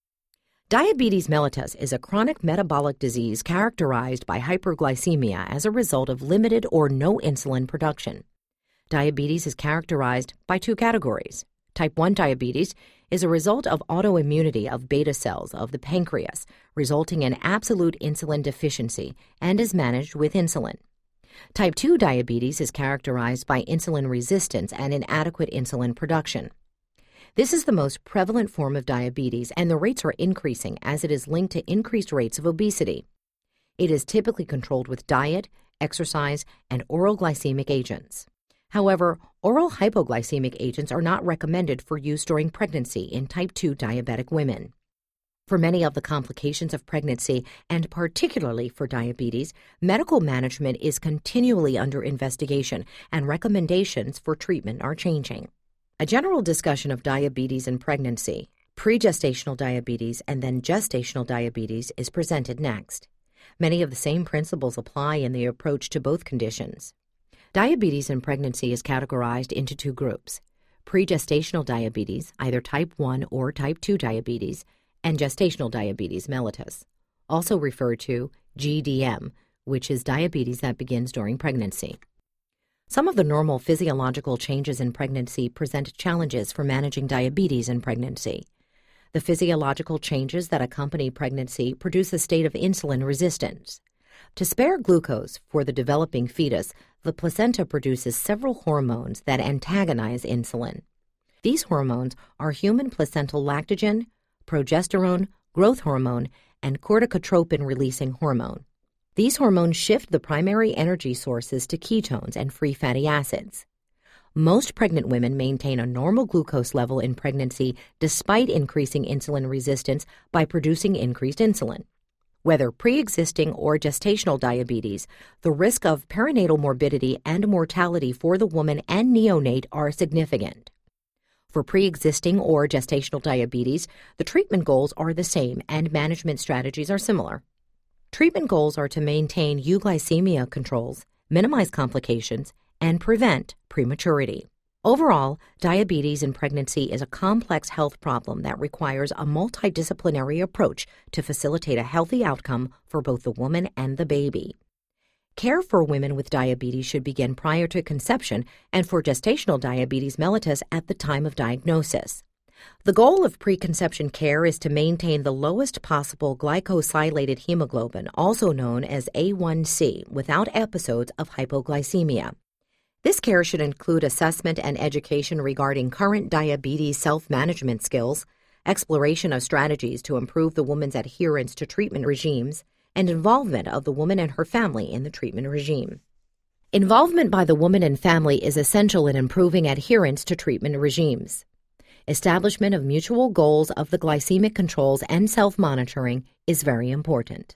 Diabetes mellitus is a chronic metabolic disease characterized by hyperglycemia as a result of limited or no insulin production. Diabetes is characterized by two categories. Type 1 diabetes is a result of autoimmunity of beta cells of the pancreas, resulting in absolute insulin deficiency and is managed with insulin. Type 2 diabetes is characterized by insulin resistance and inadequate insulin production. This is the most prevalent form of diabetes, and the rates are increasing as it is linked to increased rates of obesity. It is typically controlled with diet, exercise, and oral glycemic agents. However, oral hypoglycemic agents are not recommended for use during pregnancy in type 2 diabetic women. For many of the complications of pregnancy, and particularly for diabetes, medical management is continually under investigation, and recommendations for treatment are changing. A general discussion of diabetes in pregnancy, pregestational diabetes, and then gestational diabetes is presented next. Many of the same principles apply in the approach to both conditions. Diabetes in pregnancy is categorized into two groups: pregestational diabetes, either type 1 or type 2 diabetes, and gestational diabetes mellitus, also referred to GDM, which is diabetes that begins during pregnancy. Some of the normal physiological changes in pregnancy present challenges for managing diabetes in pregnancy. The physiological changes that accompany pregnancy produce a state of insulin resistance. To spare glucose for the developing fetus, the placenta produces several hormones that antagonize insulin. These hormones are human placental lactogen, progesterone, growth hormone, and corticotropin-releasing hormone. These hormones shift the primary energy sources to ketones and free fatty acids. Most pregnant women maintain a normal glucose level in pregnancy despite increasing insulin resistance by producing increased insulin. Whether pre-existing or gestational diabetes, the risk of perinatal morbidity and mortality for the woman and neonate are significant. For pre-existing or gestational diabetes, the treatment goals are the same and management strategies are similar. Treatment goals are to maintain euglycemia controls, minimize complications, and prevent prematurity. Overall, diabetes in pregnancy is a complex health problem that requires a multidisciplinary approach to facilitate a healthy outcome for both the woman and the baby. Care for women with diabetes should begin prior to conception and for gestational diabetes mellitus at the time of diagnosis. The goal of preconception care is to maintain the lowest possible glycosylated hemoglobin, also known as A1C, without episodes of hypoglycemia. This care should include assessment and education regarding current diabetes self-management skills, exploration of strategies to improve the woman's adherence to treatment regimes, and involvement of the woman and her family in the treatment regime. Involvement by the woman and family is essential in improving adherence to treatment regimes. Establishment of mutual goals of the glycemic controls and self-monitoring is very important.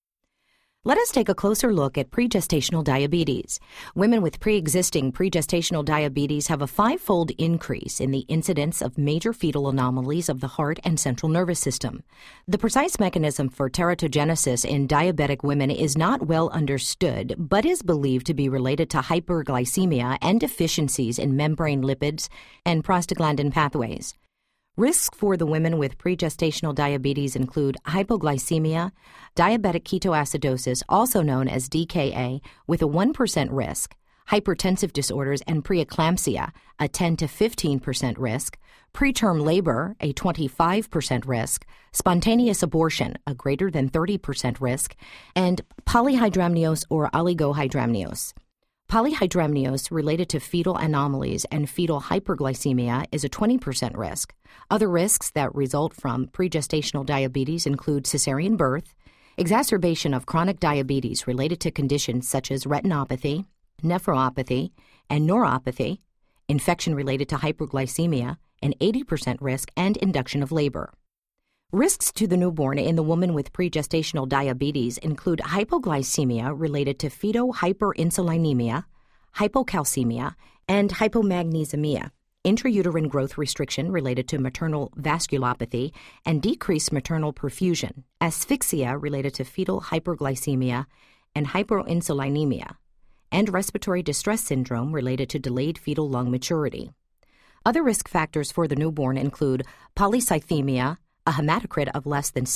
Let us take a closer look at pregestational diabetes. Women with pre-existing pregestational diabetes have a 5-fold increase in the incidence of major fetal anomalies of the heart and central nervous system. The precise mechanism for teratogenesis in diabetic women is not well understood, but is believed to be related to hyperglycemia and deficiencies in membrane lipids and prostaglandin pathways. Risks for the women with pregestational diabetes include hypoglycemia, diabetic ketoacidosis, also known as DKA, with a 1% risk, hypertensive disorders and preeclampsia, a 10 to 15% risk, preterm labor, a 25% risk, spontaneous abortion, a greater than 30% risk, and polyhydramnios or oligohydramnios. Polyhydramnios related to fetal anomalies and fetal hyperglycemia is a 20% risk. Other risks that result from pregestational diabetes include cesarean birth, exacerbation of chronic diabetes related to conditions such as retinopathy, nephropathy, and neuropathy, infection related to hyperglycemia, an 80% risk, and induction of labor. Risks to the newborn in the woman with pregestational diabetes include hypoglycemia related to fetal hyperinsulinemia, hypocalcemia, and hypomagnesemia, intrauterine growth restriction related to maternal vasculopathy and decreased maternal perfusion, asphyxia related to fetal hyperglycemia and hyperinsulinemia, and respiratory distress syndrome related to delayed fetal lung maturity. Other risk factors for the newborn include polycythemia, a hematocrit of less than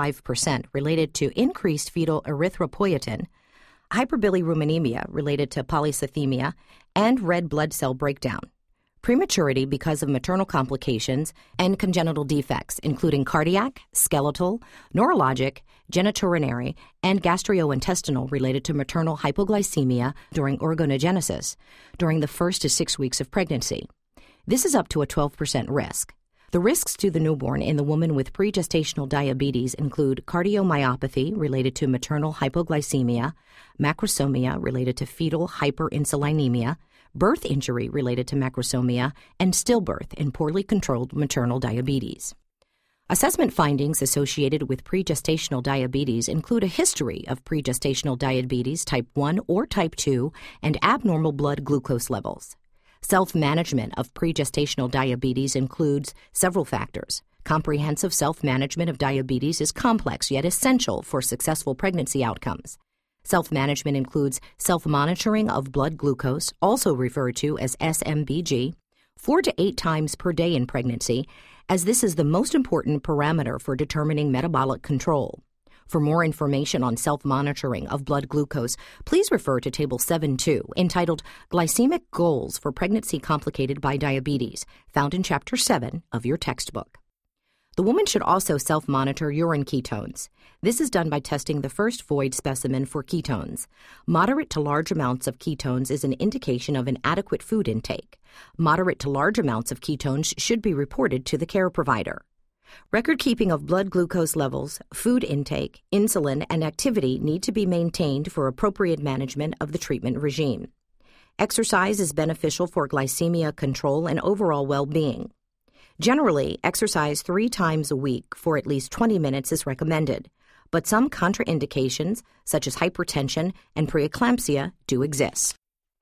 65% related to increased fetal erythropoietin, hyperbilirubinemia related to polycythemia, and red blood cell breakdown. Prematurity because of maternal complications and congenital defects, including cardiac, skeletal, neurologic, genitourinary, and gastrointestinal related to maternal hypoglycemia during organogenesis during the first to 6 weeks of pregnancy. This is up to a 12% risk. The risks to the newborn in the woman with pregestational diabetes include cardiomyopathy related to maternal hypoglycemia, macrosomia related to fetal hyperinsulinemia, birth injury related to macrosomia, and stillbirth in poorly controlled maternal diabetes. Assessment findings associated with pregestational diabetes include a history of pregestational diabetes type 1 or type 2 and abnormal blood glucose levels. Self-management of pregestational diabetes includes several factors. Comprehensive self-management of diabetes is complex yet essential for successful pregnancy outcomes. Self-management includes self-monitoring of blood glucose, also referred to as SMBG, 4 to 8 times per day in pregnancy, as this is the most important parameter for determining metabolic control. For more information on self-monitoring of blood glucose, please refer to Table 7.2, entitled Glycemic Goals for Pregnancy Complicated by Diabetes, found in Chapter 7 of your textbook. The woman should also self-monitor urine ketones. This is done by testing the first void specimen for ketones. Moderate to large amounts of ketones is an indication of an adequate food intake. Moderate to large amounts of ketones should be reported to the care provider. Record keeping of blood glucose levels, food intake, insulin, and activity need to be maintained for appropriate management of the treatment regime. Exercise is beneficial for glycemia control and overall well-being. Generally, exercise 3 times a week for at least 20 minutes is recommended, but some contraindications, such as hypertension and preeclampsia, do exist.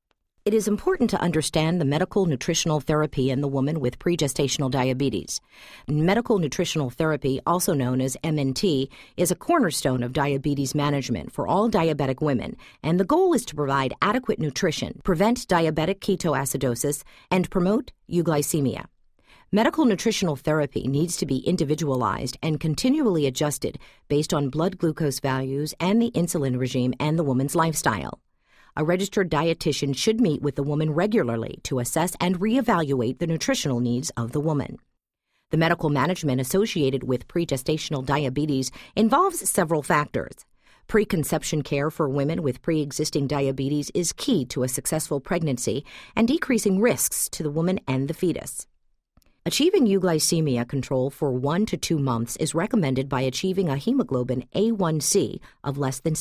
It is important to understand the medical nutritional therapy in the woman with pregestational diabetes. Medical nutritional therapy, also known as MNT, is a cornerstone of diabetes management for all diabetic women, and the goal is to provide adequate nutrition, prevent diabetic ketoacidosis, and promote euglycemia. Medical nutritional therapy needs to be individualized and continually adjusted based on blood glucose values and the insulin regime and the woman's lifestyle. A registered dietitian should meet with the woman regularly to assess and reevaluate the nutritional needs of the woman. The medical management associated with pregestational diabetes involves several factors. Preconception care for women with pre-existing diabetes is key to a successful pregnancy and decreasing risks to the woman and the fetus. Achieving euglycemia control for 1 to 2 months is recommended by achieving a hemoglobin A1C of less than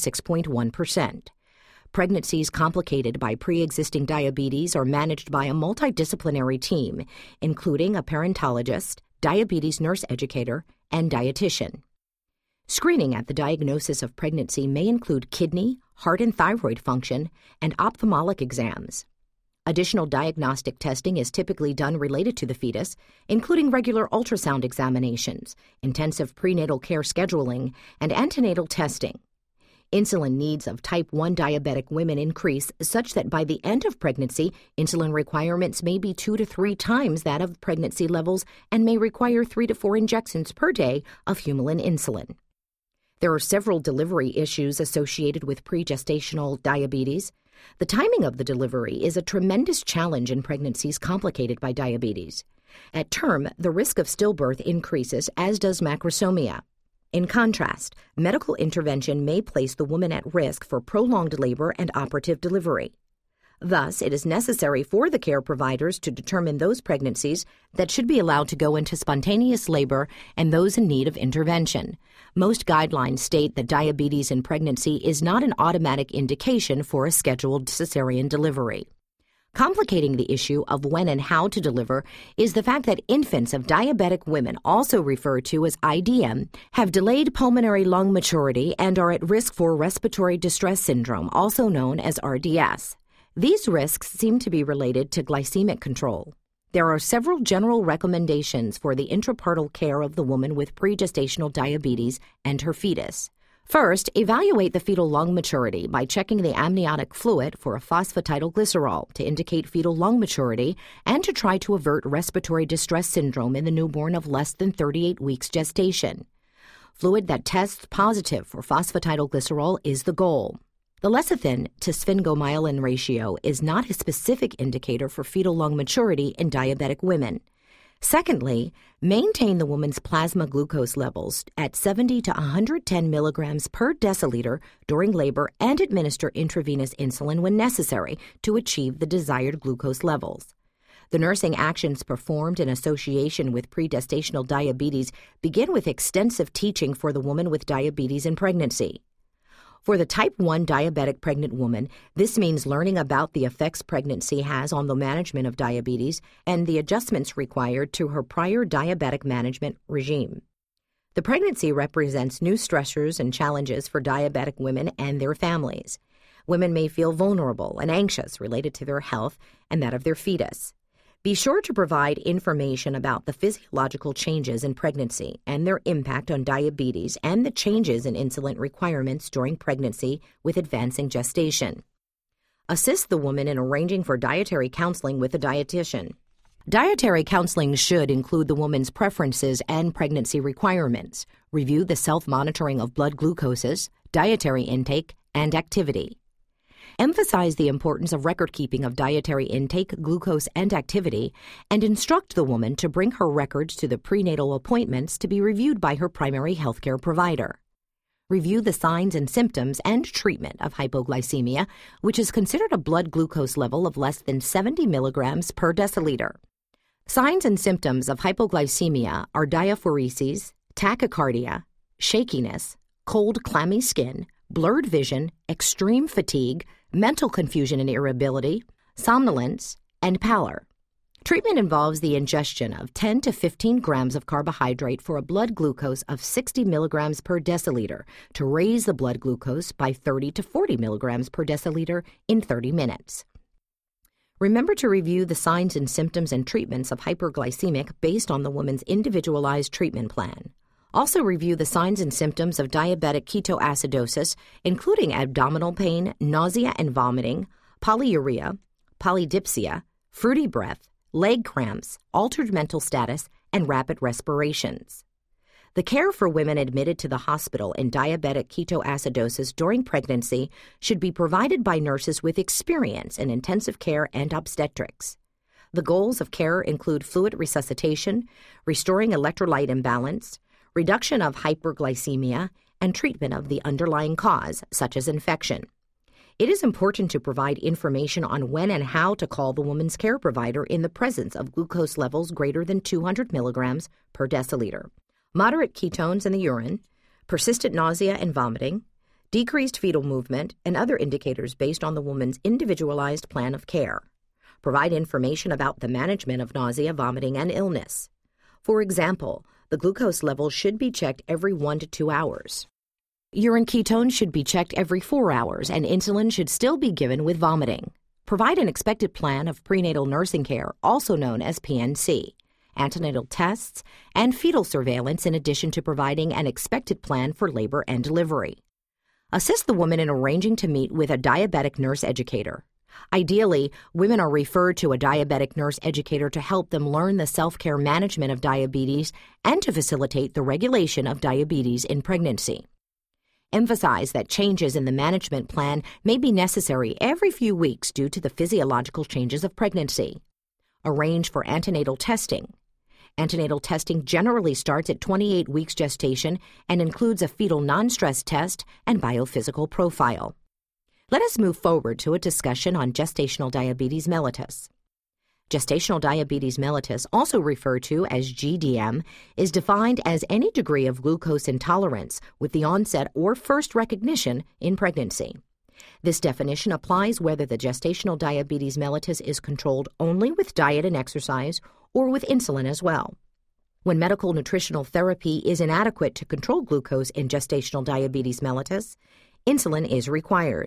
6.1%. Pregnancies complicated by pre-existing diabetes are managed by a multidisciplinary team, including a parentologist, diabetes nurse educator, and dietitian. Screening at the diagnosis of pregnancy may include kidney, heart and thyroid function, and ophthalmic exams. Additional diagnostic testing is typically done related to the fetus, including regular ultrasound examinations, intensive prenatal care scheduling, and antenatal testing. Insulin needs of type 1 diabetic women increase such that by the end of pregnancy, insulin requirements may be 2 to 3 times that of pregnancy levels and may require 3 to 4 injections per day of human insulin. There are several delivery issues associated with pregestational diabetes. The timing of the delivery is a tremendous challenge in pregnancies complicated by diabetes. At term, the risk of stillbirth increases, as does macrosomia. In contrast, medical intervention may place the woman at risk for prolonged labor and operative delivery. Thus, it is necessary for the care providers to determine those pregnancies that should be allowed to go into spontaneous labor and those in need of intervention. Most guidelines state that diabetes in pregnancy is not an automatic indication for a scheduled cesarean delivery. Complicating the issue of when and how to deliver is the fact that infants of diabetic women, also referred to as IDM, have delayed pulmonary lung maturity and are at risk for respiratory distress syndrome, also known as RDS. These risks seem to be related to glycemic control. There are several general recommendations for the intrapartum care of the woman with pregestational diabetes and her fetus. First, evaluate the fetal lung maturity by checking the amniotic fluid for a phosphatidylglycerol to indicate fetal lung maturity and to try to avert respiratory distress syndrome in the newborn of less than 38 weeks gestation. Fluid that tests positive for phosphatidylglycerol is the goal. The lecithin to sphingomyelin ratio is not a specific indicator for fetal lung maturity in diabetic women. Secondly, maintain the woman's plasma glucose levels at 70 to 110 milligrams per deciliter during labor and administer intravenous insulin when necessary to achieve the desired glucose levels. The nursing actions performed in association with pregestational diabetes begin with extensive teaching for the woman with diabetes in pregnancy. For the type 1 diabetic pregnant woman, this means learning about the effects pregnancy has on the management of diabetes and the adjustments required to her prior diabetic management regime. The pregnancy represents new stressors and challenges for diabetic women and their families. Women may feel vulnerable and anxious related to their health and that of their fetus. Be sure to provide information about the physiological changes in pregnancy and their impact on diabetes and the changes in insulin requirements during pregnancy with advancing gestation. Assist the woman in arranging for dietary counseling with a dietitian. Dietary counseling should include the woman's preferences and pregnancy requirements, review the self-monitoring of blood glucoses, dietary intake, and activity. Emphasize the importance of record-keeping of dietary intake, glucose, and activity, and instruct the woman to bring her records to the prenatal appointments to be reviewed by her primary healthcare provider. Review the signs and symptoms and treatment of hypoglycemia, which is considered a blood glucose level of less than 70 milligrams per deciliter. Signs and symptoms of hypoglycemia are diaphoresis, tachycardia, shakiness, cold, clammy skin, blurred vision, extreme fatigue, mental confusion and irritability, somnolence, and pallor. Treatment involves the ingestion of 10 to 15 grams of carbohydrate for a blood glucose of 60 milligrams per deciliter to raise the blood glucose by 30 to 40 milligrams per deciliter in 30 minutes. Remember to review the signs and symptoms and treatments of hyperglycemic based on the woman's individualized treatment plan. Also review the signs and symptoms of diabetic ketoacidosis, including abdominal pain, nausea and vomiting, polyuria, polydipsia, fruity breath, leg cramps, altered mental status, and rapid respirations. The care for women admitted to the hospital in diabetic ketoacidosis during pregnancy should be provided by nurses with experience in intensive care and obstetrics. The goals of care include fluid resuscitation, restoring electrolyte imbalance, reduction of hyperglycemia, and treatment of the underlying cause, such as infection. It is important to provide information on when and how to call the woman's care provider in the presence of glucose levels greater than 200 milligrams per deciliter, moderate ketones in the urine, persistent nausea and vomiting, decreased fetal movement, and other indicators based on the woman's individualized plan of care. Provide information about the management of nausea, vomiting, and illness. For example, the glucose level should be checked every 1 to 2 hours. Urine ketones should be checked every 4 hours, and insulin should still be given with vomiting. Provide an expected plan of prenatal nursing care, also known as PNC, antenatal tests, and fetal surveillance in addition to providing an expected plan for labor and delivery. Assist the woman in arranging to meet with a diabetic nurse educator. Ideally, women are referred to a diabetic nurse educator to help them learn the self-care management of diabetes and to facilitate the regulation of diabetes in pregnancy. Emphasize that changes in the management plan may be necessary every few weeks due to the physiological changes of pregnancy. Arrange for antenatal testing. Antenatal testing generally starts at 28 weeks gestation and includes a fetal non-stress test and biophysical profile. Let us move forward to a discussion on gestational diabetes mellitus. Gestational diabetes mellitus, also referred to as GDM, is defined as any degree of glucose intolerance with the onset or first recognition in pregnancy. This definition applies whether the gestational diabetes mellitus is controlled only with diet and exercise or with insulin as well. When medical nutritional therapy is inadequate to control glucose in gestational diabetes mellitus, insulin is required.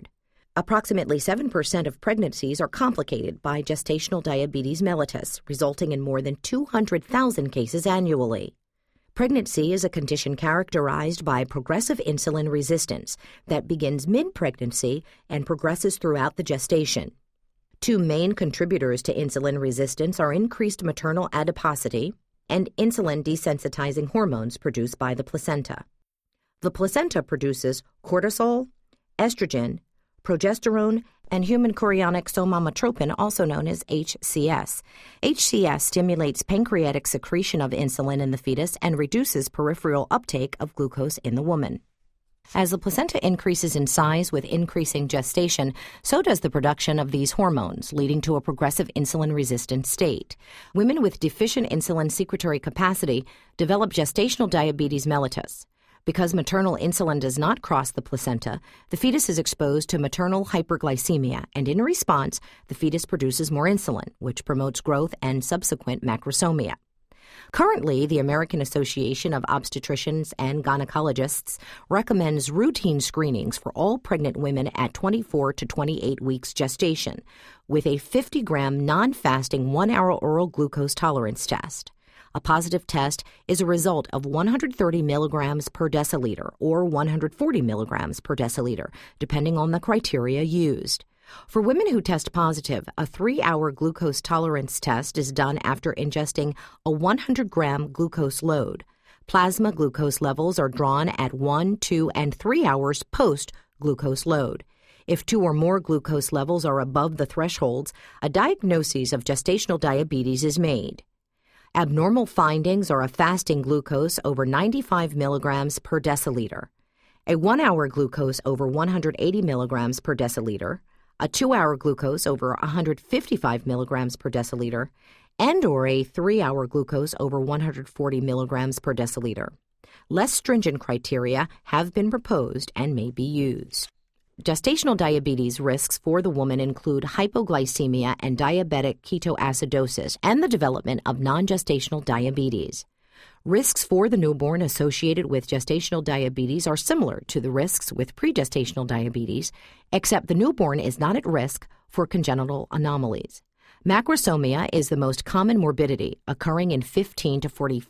Approximately 7% of pregnancies are complicated by gestational diabetes mellitus, resulting in more than 200,000 cases annually. Pregnancy is a condition characterized by progressive insulin resistance that begins mid-pregnancy and progresses throughout the gestation. Two main contributors to insulin resistance are increased maternal adiposity and insulin desensitizing hormones produced by the placenta. The placenta produces cortisol, estrogen, progesterone, and human chorionic somatotropin, also known as HCS. HCS stimulates pancreatic secretion of insulin in the fetus and reduces peripheral uptake of glucose in the woman. As the placenta increases in size with increasing gestation, so does the production of these hormones, leading to a progressive insulin-resistant state. Women with deficient insulin secretory capacity develop gestational diabetes mellitus. Because maternal insulin does not cross the placenta, the fetus is exposed to maternal hyperglycemia, and in response, the fetus produces more insulin, which promotes growth and subsequent macrosomia. Currently, the American Association of Obstetricians and Gynecologists recommends routine screenings for all pregnant women at 24 to 28 weeks gestation, with a 50-gram non-fasting 1-hour oral glucose tolerance test. A positive test is a result of 130 milligrams per deciliter or 140 milligrams per deciliter, depending on the criteria used. For women who test positive, a 3-hour glucose tolerance test is done after ingesting a 100-gram glucose load. Plasma glucose levels are drawn at 1, 2, and 3 hours post-glucose load. If 2 or more glucose levels are above the thresholds, a diagnosis of gestational diabetes is made. Abnormal findings are a fasting glucose over 95 milligrams per deciliter, a 1-hour glucose over 180 milligrams per deciliter, a 2-hour glucose over 155 milligrams per deciliter, and or a 3-hour glucose over 140 milligrams per deciliter. Less stringent criteria have been proposed and may be used. Gestational diabetes risks for the woman include hypoglycemia and diabetic ketoacidosis and the development of non-gestational diabetes. Risks for the newborn associated with gestational diabetes are similar to the risks with pregestational diabetes, except the newborn is not at risk for congenital anomalies. Macrosomia is the most common morbidity, occurring in 15 to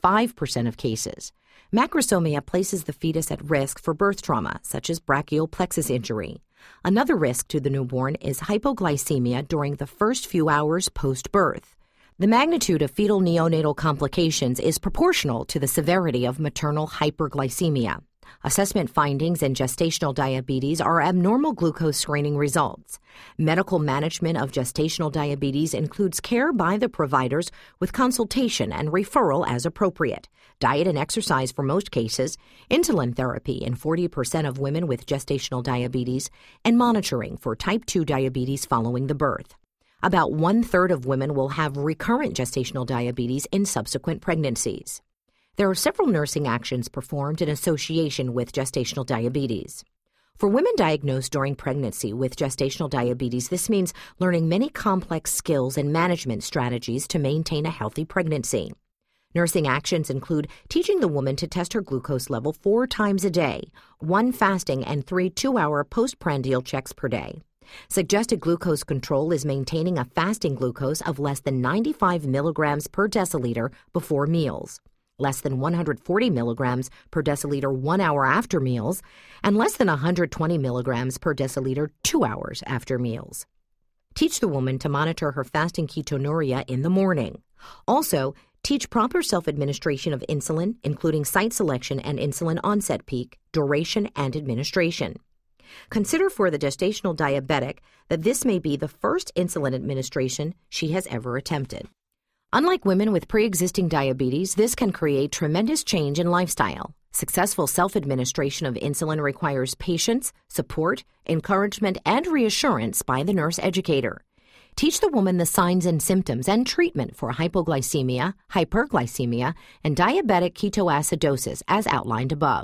45% of cases. Macrosomia places the fetus at risk for birth trauma, such as brachial plexus injury. Another risk to the newborn is hypoglycemia during the first few hours post-birth. The magnitude of fetal neonatal complications is proportional to the severity of maternal hyperglycemia. Assessment findings in gestational diabetes are abnormal glucose screening results. Medical management of gestational diabetes includes care by the providers with consultation and referral as appropriate, diet and exercise for most cases, insulin therapy in 40% of women with gestational diabetes, and monitoring for type 2 diabetes following the birth. About 1/3 of women will have recurrent gestational diabetes in subsequent pregnancies. There are several nursing actions performed in association with gestational diabetes. For women diagnosed during pregnancy with gestational diabetes, this means learning many complex skills and management strategies to maintain a healthy pregnancy. Nursing actions include teaching the woman to test her glucose level 4 times a day, 1 fasting and 3 2-hour postprandial checks per day. Suggested glucose control is maintaining a fasting glucose of less than 95 milligrams per deciliter before meals, less than 140 milligrams per deciliter 1 hour after meals, and less than 120 milligrams per deciliter 2 hours after meals. Teach the woman to monitor her fasting ketonuria in the morning. Also, teach proper self-administration of insulin, including site selection and insulin onset peak, duration, and administration. Consider for the gestational diabetic that this may be the first insulin administration she has ever attempted. Unlike women with pre-existing diabetes, this can create tremendous change in lifestyle. Successful self-administration of insulin requires patience, support, encouragement, and reassurance by the nurse educator. Teach the woman the signs and symptoms and treatment for hypoglycemia, hyperglycemia, and diabetic ketoacidosis as outlined above.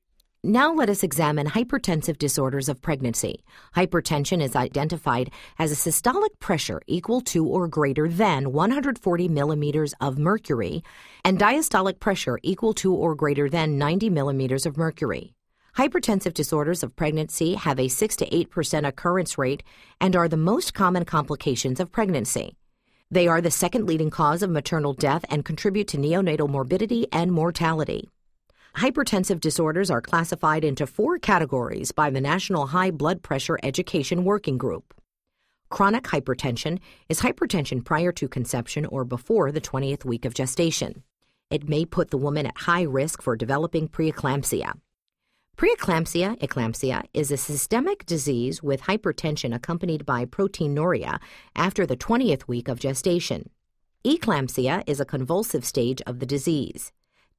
Now let us examine hypertensive disorders of pregnancy. Hypertension is identified as a systolic pressure equal to or greater than 140 millimeters of mercury and diastolic pressure equal to or greater than 90 millimeters of mercury. Hypertensive disorders of pregnancy have a 6 to 8% occurrence rate and are the most common complications of pregnancy. They are the second leading cause of maternal death and contribute to neonatal morbidity and mortality. Hypertensive disorders are classified into 4 categories by the National High Blood Pressure Education Working Group. Chronic hypertension is hypertension prior to conception or before the 20th week of gestation. It may put the woman at high risk for developing preeclampsia. Preeclampsia, eclampsia, is a systemic disease with hypertension accompanied by proteinuria after the 20th week of gestation. Eclampsia is a convulsive stage of the disease.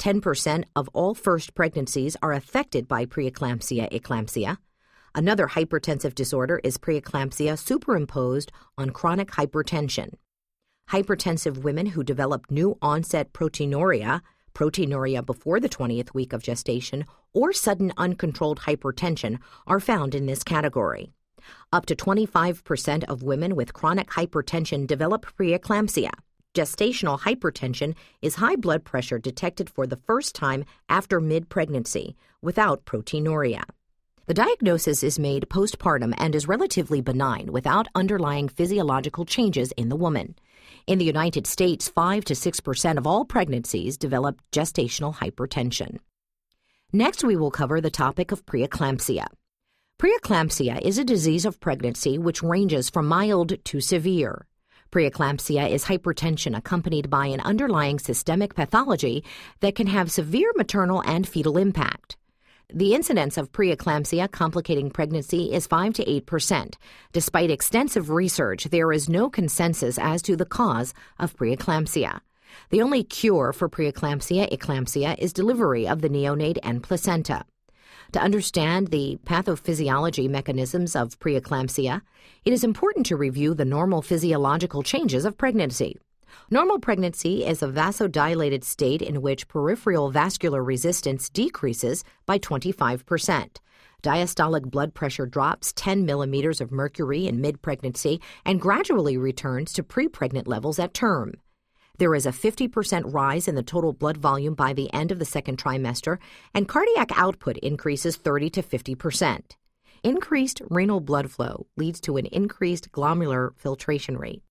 10% of all first pregnancies are affected by preeclampsia, eclampsia. Another hypertensive disorder is preeclampsia superimposed on chronic hypertension. Hypertensive women who develop new onset proteinuria before the 20th week of gestation, or sudden uncontrolled hypertension are found in this category. Up to 25% of women with chronic hypertension develop preeclampsia. Gestational hypertension is high blood pressure detected for the first time after mid-pregnancy without proteinuria. The diagnosis is made postpartum and is relatively benign without underlying physiological changes in the woman. In the United States, 5 to 6% of all pregnancies develop gestational hypertension. Next, we will cover the topic of preeclampsia. Preeclampsia is a disease of pregnancy which ranges from mild to severe. Preeclampsia is hypertension accompanied by an underlying systemic pathology that can have severe maternal and fetal impact. The incidence of preeclampsia complicating pregnancy is 5 to 8%. Despite extensive research, there is no consensus as to the cause of preeclampsia. The only cure for preeclampsia, eclampsia, is delivery of the neonate and placenta. To understand the pathophysiology mechanisms of preeclampsia, it is important to review the normal physiological changes of pregnancy. Normal pregnancy is a vasodilated state in which peripheral vascular resistance decreases by 25%. Diastolic blood pressure drops 10 millimeters of mercury in mid-pregnancy and gradually returns to pre-pregnant levels at term. There is a 50% rise in the total blood volume by the end of the second trimester, and cardiac output increases 30 to 50%. Increased renal blood flow leads to an increased glomerular filtration rate.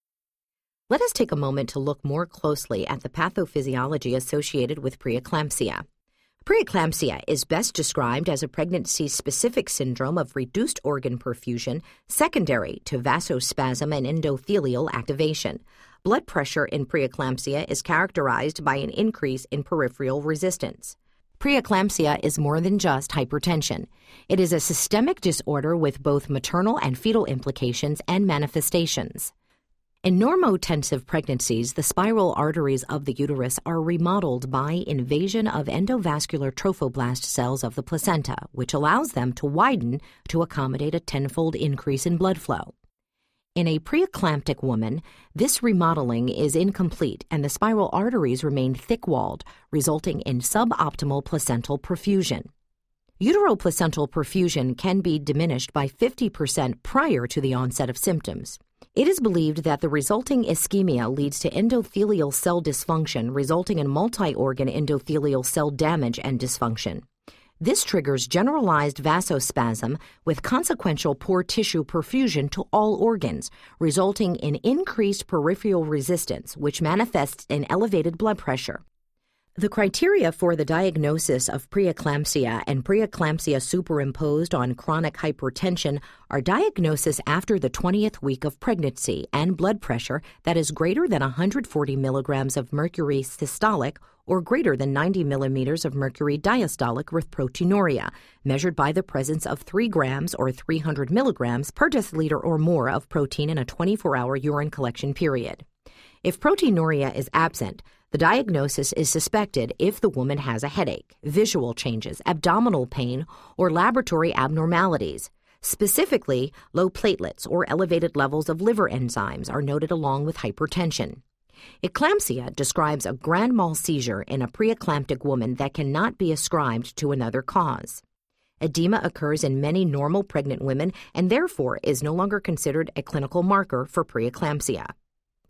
Let us take a moment to look more closely at the pathophysiology associated with preeclampsia. Preeclampsia is best described as a pregnancy-specific syndrome of reduced organ perfusion secondary to vasospasm and endothelial activation. Blood pressure in preeclampsia is characterized by an increase in peripheral resistance. Preeclampsia is more than just hypertension. It is a systemic disorder with both maternal and fetal implications and manifestations. In normotensive pregnancies, the spiral arteries of the uterus are remodeled by invasion of endovascular trophoblast cells of the placenta, which allows them to widen to accommodate a tenfold increase in blood flow. In a preeclamptic woman, this remodeling is incomplete and the spiral arteries remain thick-walled, resulting in suboptimal placental perfusion. Uteroplacental perfusion can be diminished by 50% prior to the onset of symptoms. It is believed that the resulting ischemia leads to endothelial cell dysfunction, resulting in multi-organ endothelial cell damage and dysfunction. This triggers generalized vasospasm with consequential poor tissue perfusion to all organs, resulting in increased peripheral resistance, which manifests in elevated blood pressure. The criteria for the diagnosis of preeclampsia and preeclampsia superimposed on chronic hypertension are diagnosis after the 20th week of pregnancy and blood pressure that is greater than 140 milligrams of mercury systolic or greater than 90 millimeters of mercury diastolic with proteinuria, measured by the presence of 3 grams or 300 milligrams per deciliter or more of protein in a 24-hour urine collection period. If proteinuria is absent, the diagnosis is suspected if the woman has a headache, visual changes, abdominal pain, or laboratory abnormalities. Specifically, low platelets or elevated levels of liver enzymes are noted along with hypertension. Eclampsia describes a grand mal seizure in a preeclamptic woman that cannot be ascribed to another cause. Edema occurs in many normal pregnant women and therefore is no longer considered a clinical marker for preeclampsia.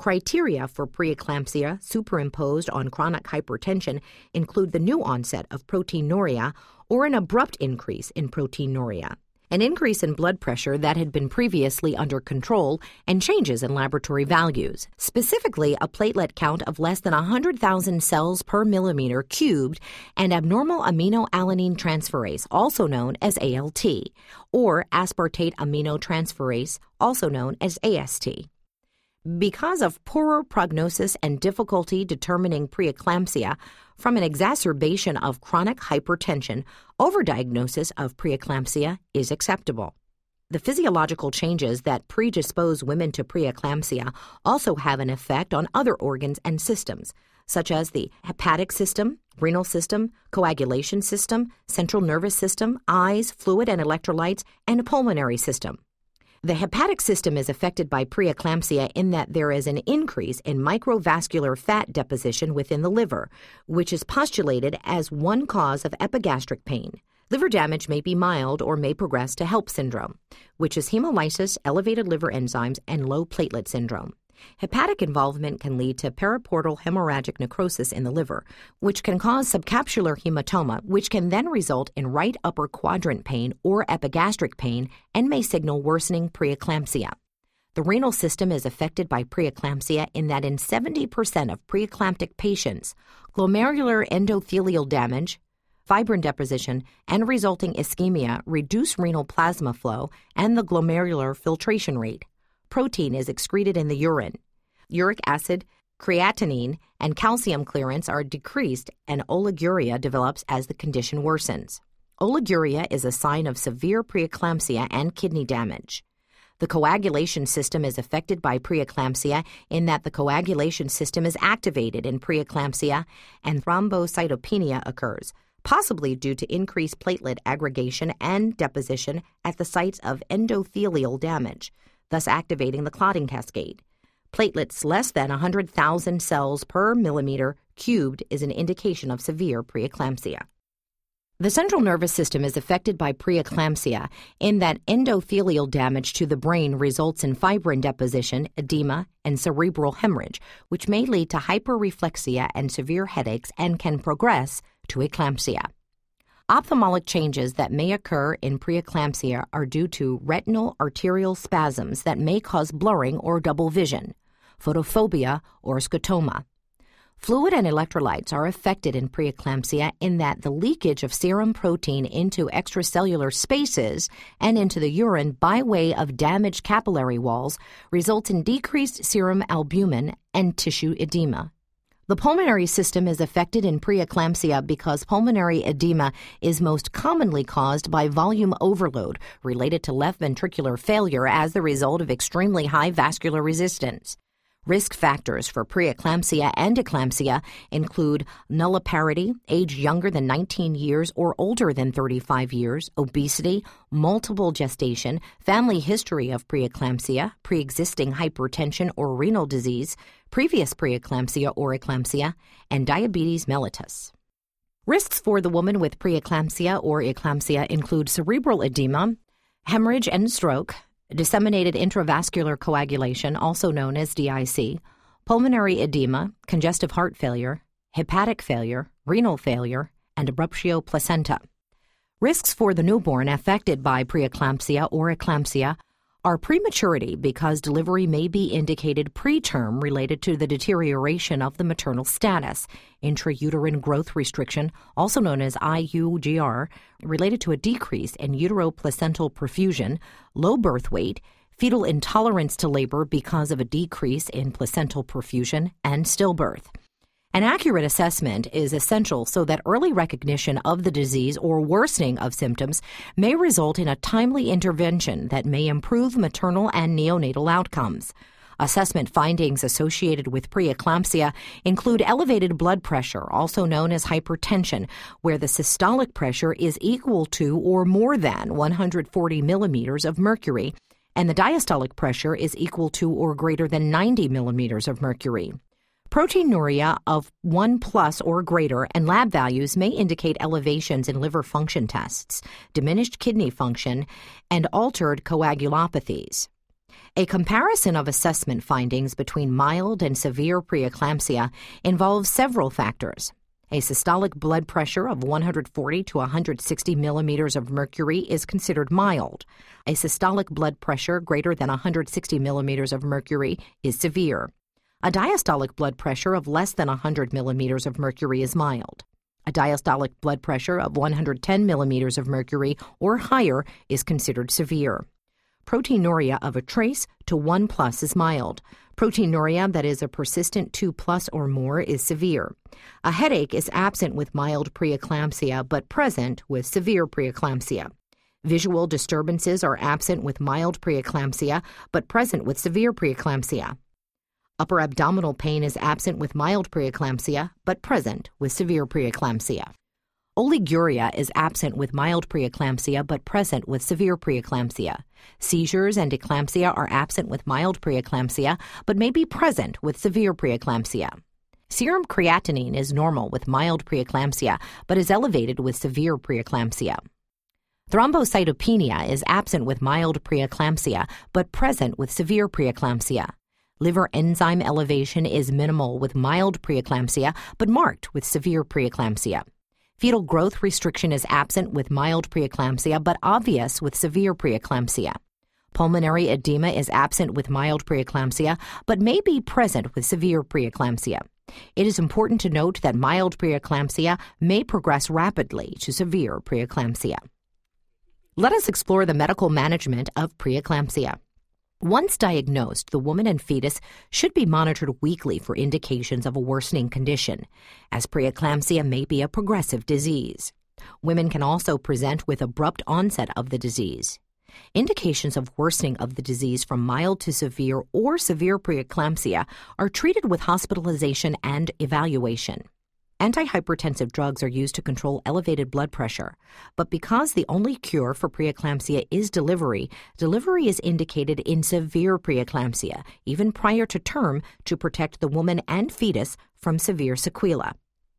Criteria for preeclampsia superimposed on chronic hypertension include the new onset of proteinuria or an abrupt increase in proteinuria, an increase in blood pressure that had been previously under control, and changes in laboratory values, specifically a platelet count of less than 100,000 cells per millimeter cubed and abnormal aminoalanine transferase, also known as ALT, or aspartate aminotransferase, also known as AST. Because of poorer prognosis and difficulty determining preeclampsia from an exacerbation of chronic hypertension, overdiagnosis of preeclampsia is acceptable. The physiological changes that predispose women to preeclampsia also have an effect on other organs and systems, such as the hepatic system, renal system, coagulation system, central nervous system, eyes, fluid and electrolytes, and pulmonary system. The hepatic system is affected by preeclampsia in that there is an increase in microvascular fat deposition within the liver, which is postulated as one cause of epigastric pain. Liver damage may be mild or may progress to HELLP syndrome, which is hemolysis, elevated liver enzymes, and low platelet syndrome. Hepatic involvement can lead to periportal hemorrhagic necrosis in the liver, which can cause subcapsular hematoma, which can then result in right upper quadrant pain or epigastric pain and may signal worsening preeclampsia. The renal system is affected by preeclampsia in that in 70% of preeclamptic patients, glomerular endothelial damage, fibrin deposition, and resulting ischemia reduce renal plasma flow and the glomerular filtration rate. Protein is excreted in the urine. Uric acid, creatinine, and calcium clearance are decreased, and oliguria develops as the condition worsens. Oliguria is a sign of severe preeclampsia and kidney damage. The coagulation system is affected by preeclampsia in that the coagulation system is activated in preeclampsia and thrombocytopenia occurs, possibly due to increased platelet aggregation and deposition at the sites of endothelial damage, thus activating the clotting cascade. Platelets less than 100,000 cells per millimeter cubed is an indication of severe preeclampsia. The central nervous system is affected by preeclampsia in that endothelial damage to the brain results in fibrin deposition, edema, and cerebral hemorrhage, which may lead to hyperreflexia and severe headaches and can progress to eclampsia. Ophthalmic changes that may occur in preeclampsia are due to retinal arterial spasms that may cause blurring or double vision, photophobia, or scotoma. Fluid and electrolytes are affected in preeclampsia in that the leakage of serum protein into extracellular spaces and into the urine by way of damaged capillary walls results in decreased serum albumin and tissue edema. The pulmonary system is affected in preeclampsia because pulmonary edema is most commonly caused by volume overload related to left ventricular failure as the result of extremely high vascular resistance. Risk factors for preeclampsia and eclampsia include nulliparity, age younger than 19 years or older than 35 years, obesity, multiple gestation, family history of preeclampsia, pre-existing hypertension or renal disease, previous preeclampsia or eclampsia, and diabetes mellitus. Risks for the woman with preeclampsia or eclampsia include cerebral edema, hemorrhage and stroke, disseminated intravascular coagulation, also known as DIC, pulmonary edema, congestive heart failure, hepatic failure, renal failure, and abruptio placenta. Risks for the newborn affected by preeclampsia or eclampsia are prematurity because delivery may be indicated preterm related to the deterioration of the maternal status, intrauterine growth restriction, also known as IUGR, related to a decrease in uteroplacental perfusion, low birth weight, fetal intolerance to labor because of a decrease in placental perfusion, and stillbirth. An accurate assessment is essential so that early recognition of the disease or worsening of symptoms may result in a timely intervention that may improve maternal and neonatal outcomes. Assessment findings associated with preeclampsia include elevated blood pressure, also known as hypertension, where the systolic pressure is equal to or more than 140 millimeters of mercury, and the diastolic pressure is equal to or greater than 90 millimeters of mercury. Proteinuria of 1+ or greater and lab values may indicate elevations in liver function tests, diminished kidney function, and altered coagulopathies. A comparison of assessment findings between mild and severe preeclampsia involves several factors. A systolic blood pressure of 140 to 160 millimeters of mercury is considered mild. A systolic blood pressure greater than 160 millimeters of mercury is severe. A diastolic blood pressure of less than 100 millimeters of mercury is mild. A diastolic blood pressure of 110 millimeters of mercury or higher is considered severe. Proteinuria of a trace to 1+ is mild. Proteinuria that is a persistent 2+ or more is severe. A headache is absent with mild preeclampsia but present with severe preeclampsia. Visual disturbances are absent with mild preeclampsia but present with severe preeclampsia. Upper abdominal pain is absent with mild preeclampsia but present with severe preeclampsia. Oliguria is absent with mild preeclampsia but present with severe preeclampsia. Seizures and eclampsia are absent with mild preeclampsia but may be present with severe preeclampsia. Serum creatinine is normal with mild preeclampsia but is elevated with severe preeclampsia. Thrombocytopenia is absent with mild preeclampsia but present with severe preeclampsia. Liver enzyme elevation is minimal with mild preeclampsia but marked with severe preeclampsia. Fetal growth restriction is absent with mild preeclampsia but obvious with severe preeclampsia. Pulmonary edema is absent with mild preeclampsia but may be present with severe preeclampsia. It is important to note that mild preeclampsia may progress rapidly to severe preeclampsia. Let us explore the medical management of preeclampsia. Once diagnosed, the woman and fetus should be monitored weekly for indications of a worsening condition, as preeclampsia may be a progressive disease. Women can also present with abrupt onset of the disease. Indications of worsening of the disease from mild to severe or severe preeclampsia are treated with hospitalization and evaluation. Antihypertensive drugs are used to control elevated blood pressure, but because the only cure for preeclampsia is delivery, delivery is indicated in severe preeclampsia, even prior to term, to protect the woman and fetus from severe sequelae.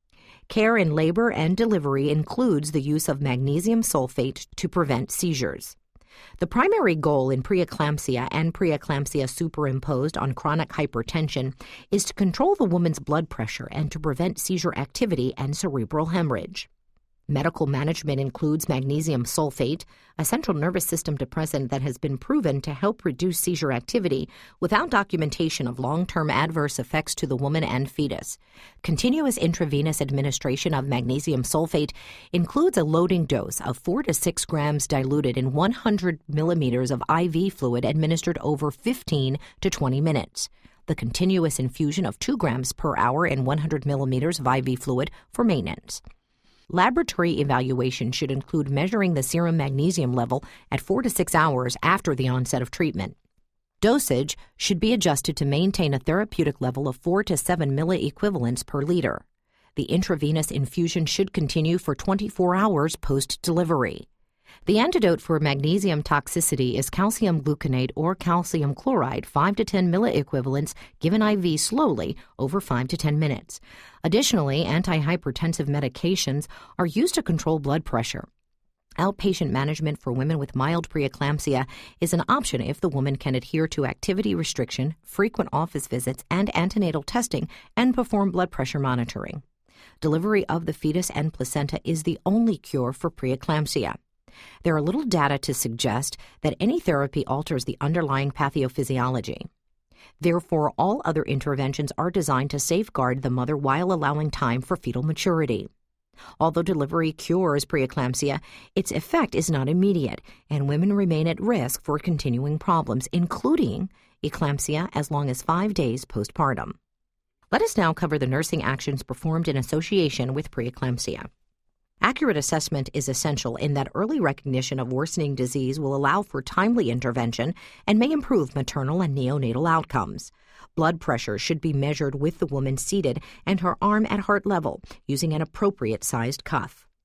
Care in labor and delivery includes the use of magnesium sulfate to prevent seizures. The primary goal in preeclampsia and preeclampsia superimposed on chronic hypertension is to control the woman's blood pressure and to prevent seizure activity and cerebral hemorrhage. Medical management includes magnesium sulfate, a central nervous system depressant that has been proven to help reduce seizure activity without documentation of long-term adverse effects to the woman and fetus. Continuous intravenous administration of magnesium sulfate includes a loading dose of 4 to 6 grams diluted in 100 millimeters of IV fluid administered over 15 to 20 minutes. The continuous infusion of 2 grams per hour in 100 millimeters of IV fluid for maintenance. Laboratory evaluation should include measuring the serum magnesium level at 4 to 6 hours after the onset of treatment. Dosage should be adjusted to maintain a therapeutic level of 4 to 7 milliequivalents per liter. The intravenous infusion should continue for 24 hours post-delivery. The antidote for magnesium toxicity is calcium gluconate or calcium chloride, 5 to 10 milliequivalents, given IV slowly over 5 to 10 minutes. Additionally, antihypertensive medications are used to control blood pressure. Outpatient management for women with mild preeclampsia is an option if the woman can adhere to activity restriction, frequent office visits, and antenatal testing, and perform blood pressure monitoring. Delivery of the fetus and placenta is the only cure for preeclampsia. There are little data to suggest that any therapy alters the underlying pathophysiology. Therefore, all other interventions are designed to safeguard the mother while allowing time for fetal maturity. Although delivery cures preeclampsia, its effect is not immediate, and women remain at risk for continuing problems, including eclampsia as long as 5 days postpartum. Let us now cover the nursing actions performed in association with preeclampsia. Accurate assessment is essential in that early recognition of worsening disease will allow for timely intervention and may improve maternal and neonatal outcomes. Blood pressure should be measured with the woman seated and her arm at heart level using an appropriate sized cuff.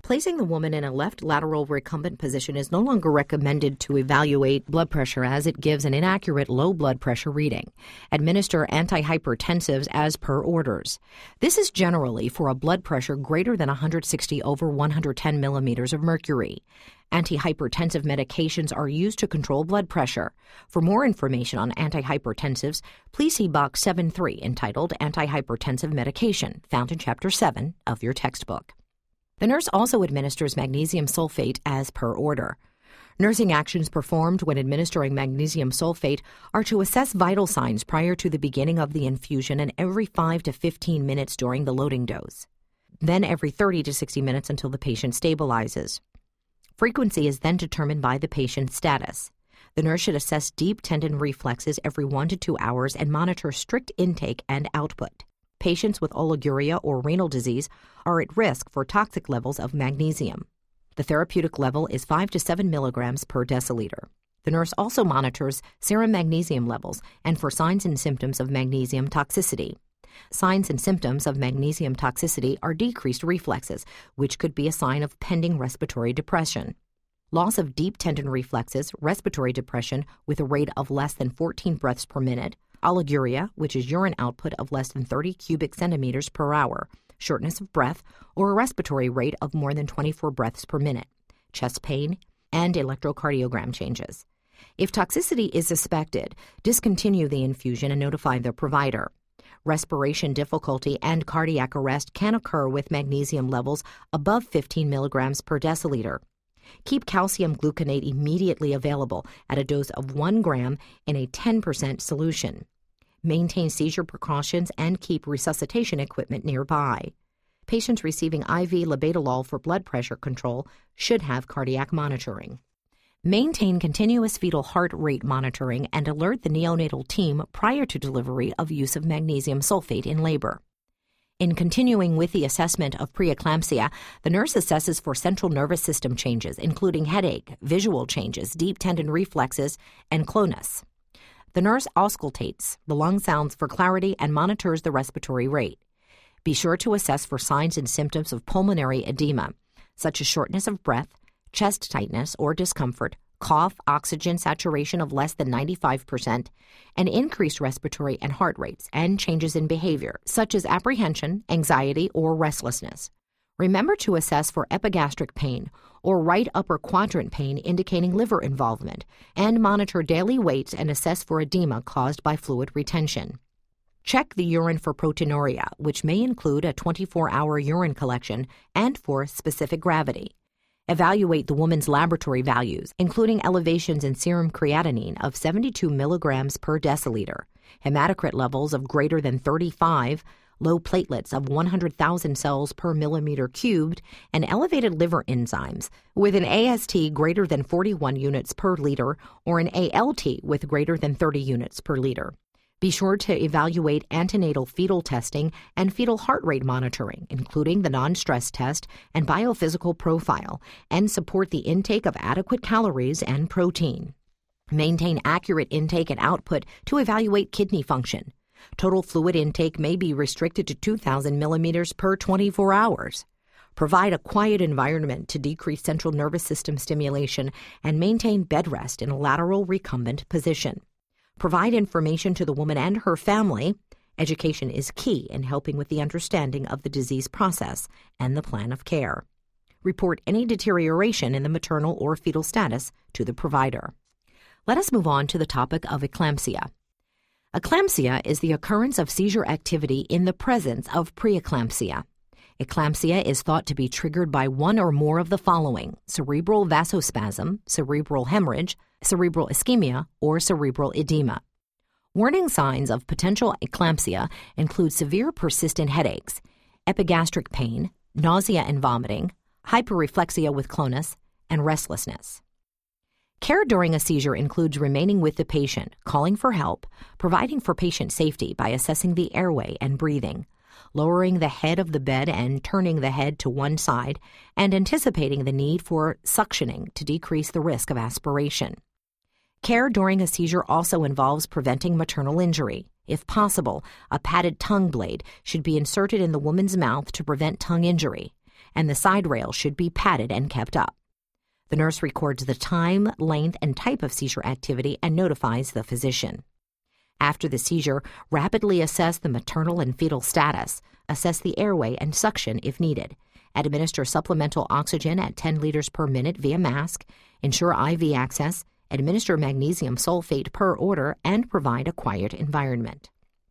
Placing the woman in a left lateral recumbent position is no longer recommended to evaluate blood pressure as it gives an inaccurate low blood pressure reading. Administer antihypertensives as per orders. This is generally for a blood pressure greater than 160 over 110 millimeters of mercury. Antihypertensive medications are used to control blood pressure. For more information on antihypertensives, please see Box 7.3 entitled Antihypertensive Medication, found in Chapter 7 of your textbook. The nurse also administers magnesium sulfate as per order. Nursing actions performed when administering magnesium sulfate are to assess vital signs prior to the beginning of the infusion and every 5 to 15 minutes during the loading dose. Then every 30 to 60 minutes until the patient stabilizes. Frequency is then determined by the patient's status. The nurse should assess deep tendon reflexes every 1 to 2 hours and monitor strict intake and output. Patients with oliguria or renal disease are at risk for toxic levels of magnesium. The therapeutic level is 5 to 7 milligrams per deciliter. The nurse also monitors serum magnesium levels and for signs and symptoms of magnesium toxicity. Signs and symptoms of magnesium toxicity are decreased reflexes, which could be a sign of pending respiratory depression. Loss of deep tendon reflexes, respiratory depression with a rate of less than 14 breaths per minute, oliguria, which is urine output of less than 30 cubic centimeters per hour, shortness of breath, or a respiratory rate of more than 24 breaths per minute, chest pain, and electrocardiogram changes. If toxicity is suspected, discontinue the infusion and notify the provider. Respiration difficulty and cardiac arrest can occur with magnesium levels above 15 milligrams per deciliter. Keep calcium gluconate immediately available at a dose of 1 gram in a 10% solution. Maintain seizure precautions and keep resuscitation equipment nearby. Patients receiving IV labetalol for blood pressure control should have cardiac monitoring. Maintain continuous fetal heart rate monitoring and alert the neonatal team prior to delivery of use of magnesium sulfate in labor. In continuing with the assessment of preeclampsia, the nurse assesses for central nervous system changes, including headache, visual changes, deep tendon reflexes, and clonus. The nurse auscultates the lung sounds for clarity and monitors the respiratory rate. Be sure to assess for signs and symptoms of pulmonary edema, such as shortness of breath, chest tightness or discomfort, cough, oxygen saturation of less than 95%, and increased respiratory and heart rates, and changes in behavior, such as apprehension, anxiety, or restlessness. Remember to assess for epigastric pain or right upper quadrant pain indicating liver involvement, and monitor daily weights and assess for edema caused by fluid retention. Check the urine for proteinuria, which may include a 24-hour urine collection, and for specific gravity. Evaluate the woman's laboratory values, including elevations in serum creatinine of 72 milligrams per deciliter, hematocrit levels of greater than 35, low platelets of 100,000 cells per millimeter cubed, and elevated liver enzymes with an AST greater than 41 units per liter or an ALT with greater than 30 units per liter. Be sure to evaluate antenatal fetal testing and fetal heart rate monitoring, including the non-stress test and biophysical profile, and support the intake of adequate calories and protein. Maintain accurate intake and output to evaluate kidney function. Total fluid intake may be restricted to 2,000 millimeters per 24 hours. Provide a quiet environment to decrease central nervous system stimulation and maintain bed rest in a lateral recumbent position. Provide information to the woman and her family. Education is key in helping with the understanding of the disease process and the plan of care. Report any deterioration in the maternal or fetal status to the provider. Let us move on to the topic of eclampsia. Eclampsia is the occurrence of seizure activity in the presence of preeclampsia. Eclampsia is thought to be triggered by one or more of the following: cerebral vasospasm, cerebral hemorrhage, cerebral ischemia, or cerebral edema. Warning signs of potential eclampsia include severe persistent headaches, epigastric pain, nausea and vomiting, hyperreflexia with clonus, and restlessness. Care during a seizure includes remaining with the patient, calling for help, providing for patient safety by assessing the airway and breathing, lowering the head of the bed and turning the head to one side, and anticipating the need for suctioning to decrease the risk of aspiration. Care during a seizure also involves preventing maternal injury. If possible, a padded tongue blade should be inserted in the woman's mouth to prevent tongue injury. and the side rail should be padded and kept up. The nurse records the time, length, and type of seizure activity and notifies the physician. After the seizure, rapidly assess the maternal and fetal status, assess the airway and suction if needed, administer supplemental oxygen at 10 liters per minute via mask, ensure IV access, administer magnesium sulfate per order, and provide a quiet environment.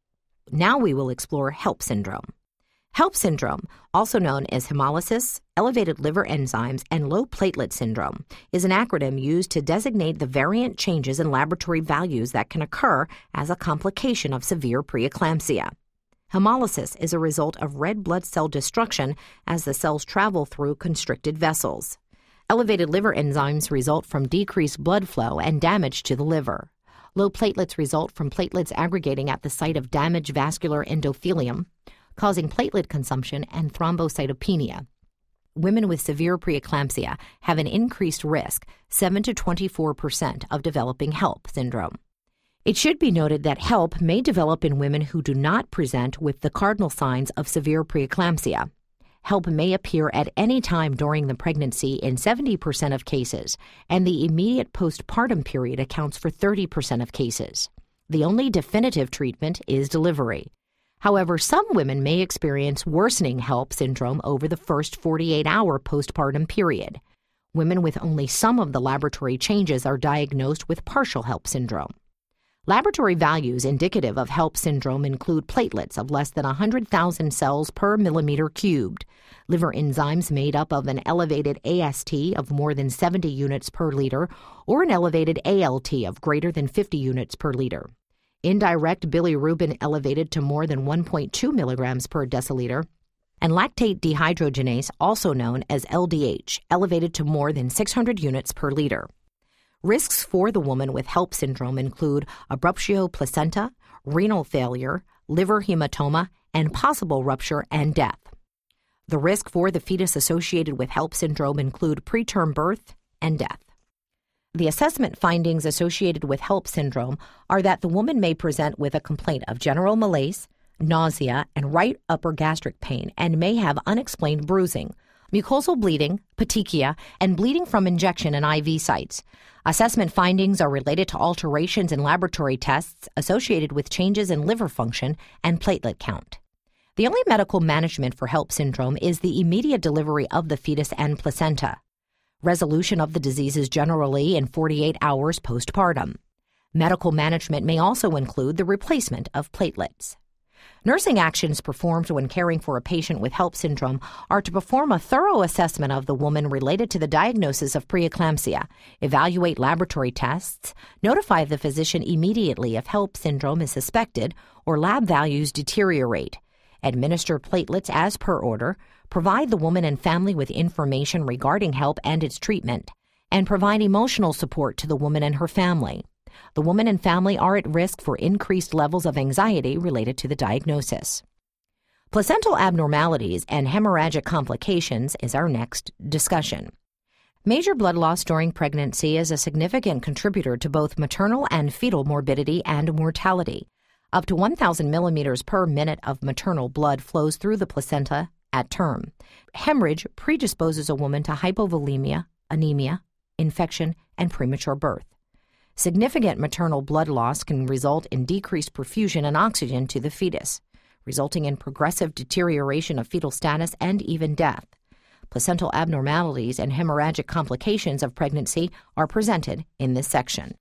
Now we will explore HELLP syndrome. HELLP syndrome, also known as hemolysis, elevated liver enzymes, and low platelet syndrome, is an acronym used to designate the variant changes in laboratory values that can occur as a complication of severe preeclampsia. Hemolysis is a result of red blood cell destruction as the cells travel through constricted vessels. Elevated liver enzymes result from decreased blood flow and damage to the liver. Low platelets result from platelets aggregating at the site of damaged vascular endothelium, causing platelet consumption and thrombocytopenia. Women with severe preeclampsia have an increased risk, 7 to 24%, of developing HELLP syndrome. It should be noted that HELLP may develop in women who do not present with the cardinal signs of severe preeclampsia. HELLP may appear at any time during the pregnancy in 70% of cases, and the immediate postpartum period accounts for 30% of cases. The only definitive treatment is delivery. However, some women may experience worsening HELLP syndrome over the first 48-hour postpartum period. Women with only some of the laboratory changes are diagnosed with partial HELLP syndrome. Laboratory values indicative of HELLP syndrome include platelets of less than 100,000 cells per millimeter cubed, liver enzymes made up of an elevated AST of more than 70 units per liter, or an elevated ALT of greater than 50 units per liter. Indirect bilirubin elevated to more than 1.2 milligrams per deciliter, and lactate dehydrogenase, also known as LDH, elevated to more than 600 units per liter. Risks for the woman with HELLP syndrome include abruptio placenta, renal failure, liver hematoma, and possible rupture and death. The risk for the fetus associated with HELLP syndrome include preterm birth and death. The assessment findings associated with HELLP syndrome are that the woman may present with a complaint of general malaise, nausea, and right upper gastric pain, and may have unexplained bruising, mucosal bleeding, petechia, and bleeding from injection and IV sites. Assessment findings are related to alterations in laboratory tests associated with changes in liver function and platelet count. The only medical management for HELLP syndrome is the immediate delivery of the fetus and placenta. Resolution of the disease is generally in 48 hours postpartum. Medical management may also include the replacement of platelets. Nursing actions performed when caring for a patient with HELLP syndrome are to perform a thorough assessment of the woman related to the diagnosis of preeclampsia, evaluate laboratory tests, notify the physician immediately if HELLP syndrome is suspected or lab values deteriorate, administer platelets as per order, provide the woman and family with information regarding HELLP and its treatment, and provide emotional support to the woman and her family. The woman and family are at risk for increased levels of anxiety related to the diagnosis. Placental abnormalities and hemorrhagic complications is our next discussion. Major blood loss during pregnancy is a significant contributor to both maternal and fetal morbidity and mortality. Up to 1,000 millimeters per minute of maternal blood flows through the placenta at term. Hemorrhage predisposes a woman to hypovolemia, anemia, infection, and premature birth. Significant maternal blood loss can result in decreased perfusion and oxygen to the fetus, resulting in progressive deterioration of fetal status and even death. Placental abnormalities and hemorrhagic complications of pregnancy are presented in this section.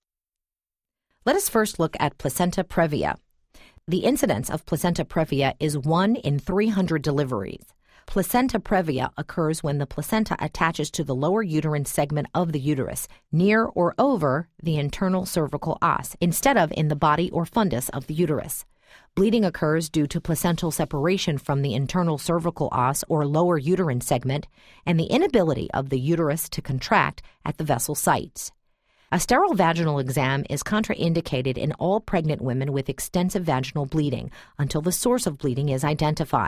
Let us first look at placenta previa. The incidence of placenta previa is 1 in 300 deliveries. Placenta previa occurs when the placenta attaches to the lower uterine segment of the uterus, near or over the internal cervical os, instead of in the body or fundus of the uterus. Bleeding occurs due to placental separation from the internal cervical os or lower uterine segment and the inability of the uterus to contract at the vessel sites. A sterile vaginal exam is contraindicated in all pregnant women with extensive vaginal bleeding until the source of bleeding is identified.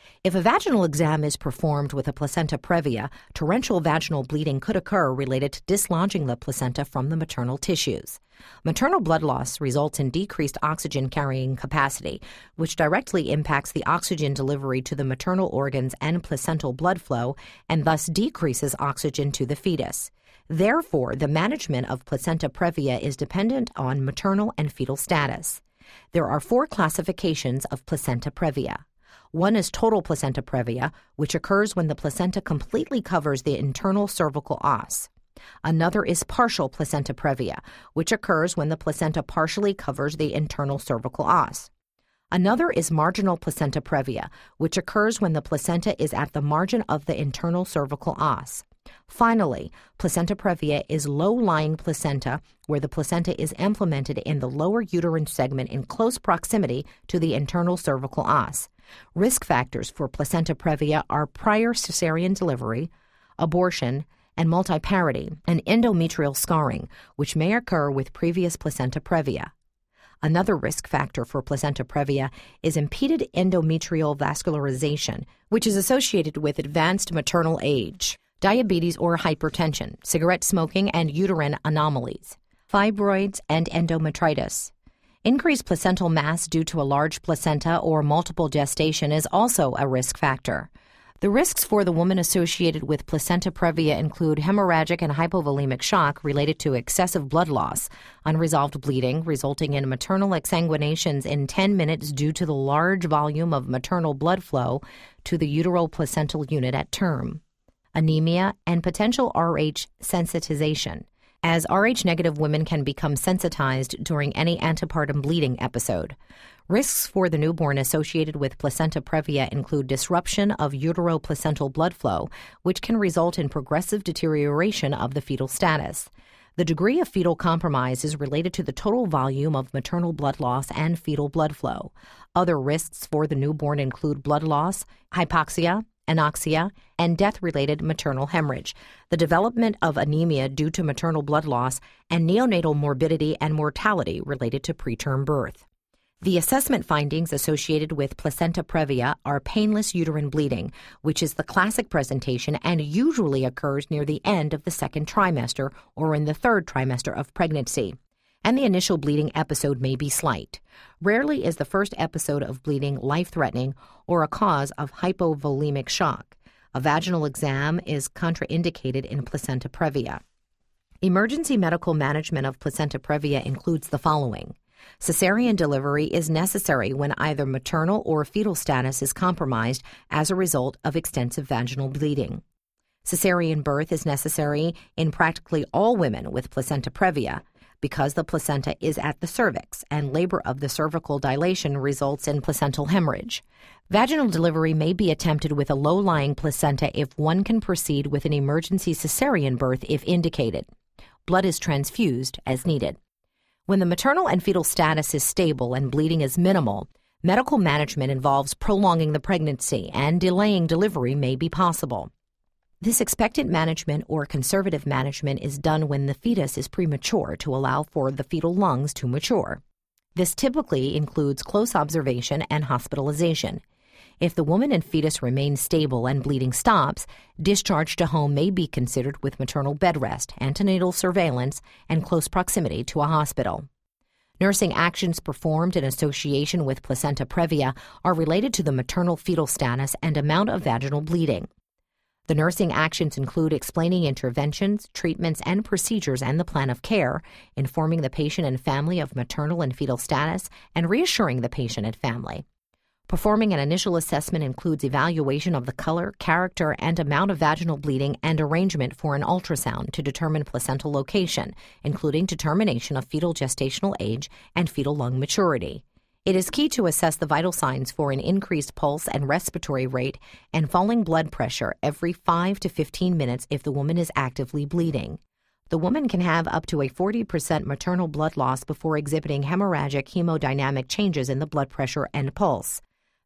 If a vaginal exam is performed with a placenta previa, torrential vaginal bleeding could occur related to dislodging the placenta from the maternal tissues. Maternal blood loss results in decreased oxygen carrying capacity, which directly impacts the oxygen delivery to the maternal organs and placental blood flow, and thus decreases oxygen to the fetus. Therefore, the management of placenta previa is dependent on maternal and fetal status. There are 4 classifications of placenta previa. One is total placenta previa, which occurs when the placenta completely covers the internal cervical os. Another is partial placenta previa, which occurs when the placenta partially covers the internal cervical os. Another is marginal placenta previa, which occurs when the placenta is at the margin of the internal cervical os. Finally, placenta previa is low-lying placenta, where the placenta is implanted in the lower uterine segment in close proximity to the internal cervical os. Risk factors for placenta previa are prior cesarean delivery, abortion, and multiparity, and endometrial scarring, which may occur with previous placenta previa. Another risk factor for placenta previa is impeded endometrial vascularization, which is associated with advanced maternal age, diabetes or hypertension, cigarette smoking, and uterine anomalies, fibroids, and endometritis. Increased placental mass due to a large placenta or multiple gestation is also a risk factor. The risks for the woman associated with placenta previa include hemorrhagic and hypovolemic shock related to excessive blood loss, unresolved bleeding resulting in maternal exsanguinations in 10 minutes due to the large volume of maternal blood flow to the uteroplacental unit at term, anemia, and potential Rh sensitization, as Rh-negative women can become sensitized during any antepartum bleeding episode. Risks for the newborn associated with placenta previa include disruption of uteroplacental blood flow, which can result in progressive deterioration of the fetal status. The degree of fetal compromise is related to the total volume of maternal blood loss and fetal blood flow. Other risks for the newborn include blood loss, hypoxia, anoxia, and death-related maternal hemorrhage, the development of anemia due to maternal blood loss, and neonatal morbidity and mortality related to preterm birth. The assessment findings associated with placenta previa are painless uterine bleeding, which is the classic presentation and usually occurs near the end of the second trimester or in the third trimester of pregnancy, and the initial bleeding episode may be slight. Rarely is the first episode of bleeding life-threatening or a cause of hypovolemic shock. A vaginal exam is contraindicated in placenta previa. Emergency medical management of placenta previa includes the following. Cesarean delivery is necessary when either maternal or fetal status is compromised as a result of extensive vaginal bleeding. Cesarean birth is necessary in practically all women with placenta previa, because the placenta is at the cervix and labor of the cervical dilation results in placental hemorrhage. Vaginal delivery may be attempted with a low-lying placenta if one can proceed with an emergency cesarean birth if indicated. Blood is transfused as needed. When the maternal and fetal status is stable and bleeding is minimal, medical management involves prolonging the pregnancy and delaying delivery may be possible. This expectant management or conservative management is done when the fetus is premature to allow for the fetal lungs to mature. This typically includes close observation and hospitalization. If the woman and fetus remain stable and bleeding stops, discharge to home may be considered with maternal bed rest, antenatal surveillance, and close proximity to a hospital. Nursing actions performed in association with placenta previa are related to the maternal fetal status and amount of vaginal bleeding. The nursing actions include explaining interventions, treatments, and procedures and the plan of care, informing the patient and family of maternal and fetal status, and reassuring the patient and family. Performing an initial assessment includes evaluation of the color, character, and amount of vaginal bleeding and arrangement for an ultrasound to determine placental location, including determination of fetal gestational age and fetal lung maturity. It is key to assess the vital signs for an increased pulse and respiratory rate and falling blood pressure every 5 to 15 minutes if the woman is actively bleeding. The woman can have up to a 40% maternal blood loss before exhibiting hemorrhagic hemodynamic changes in the blood pressure and pulse.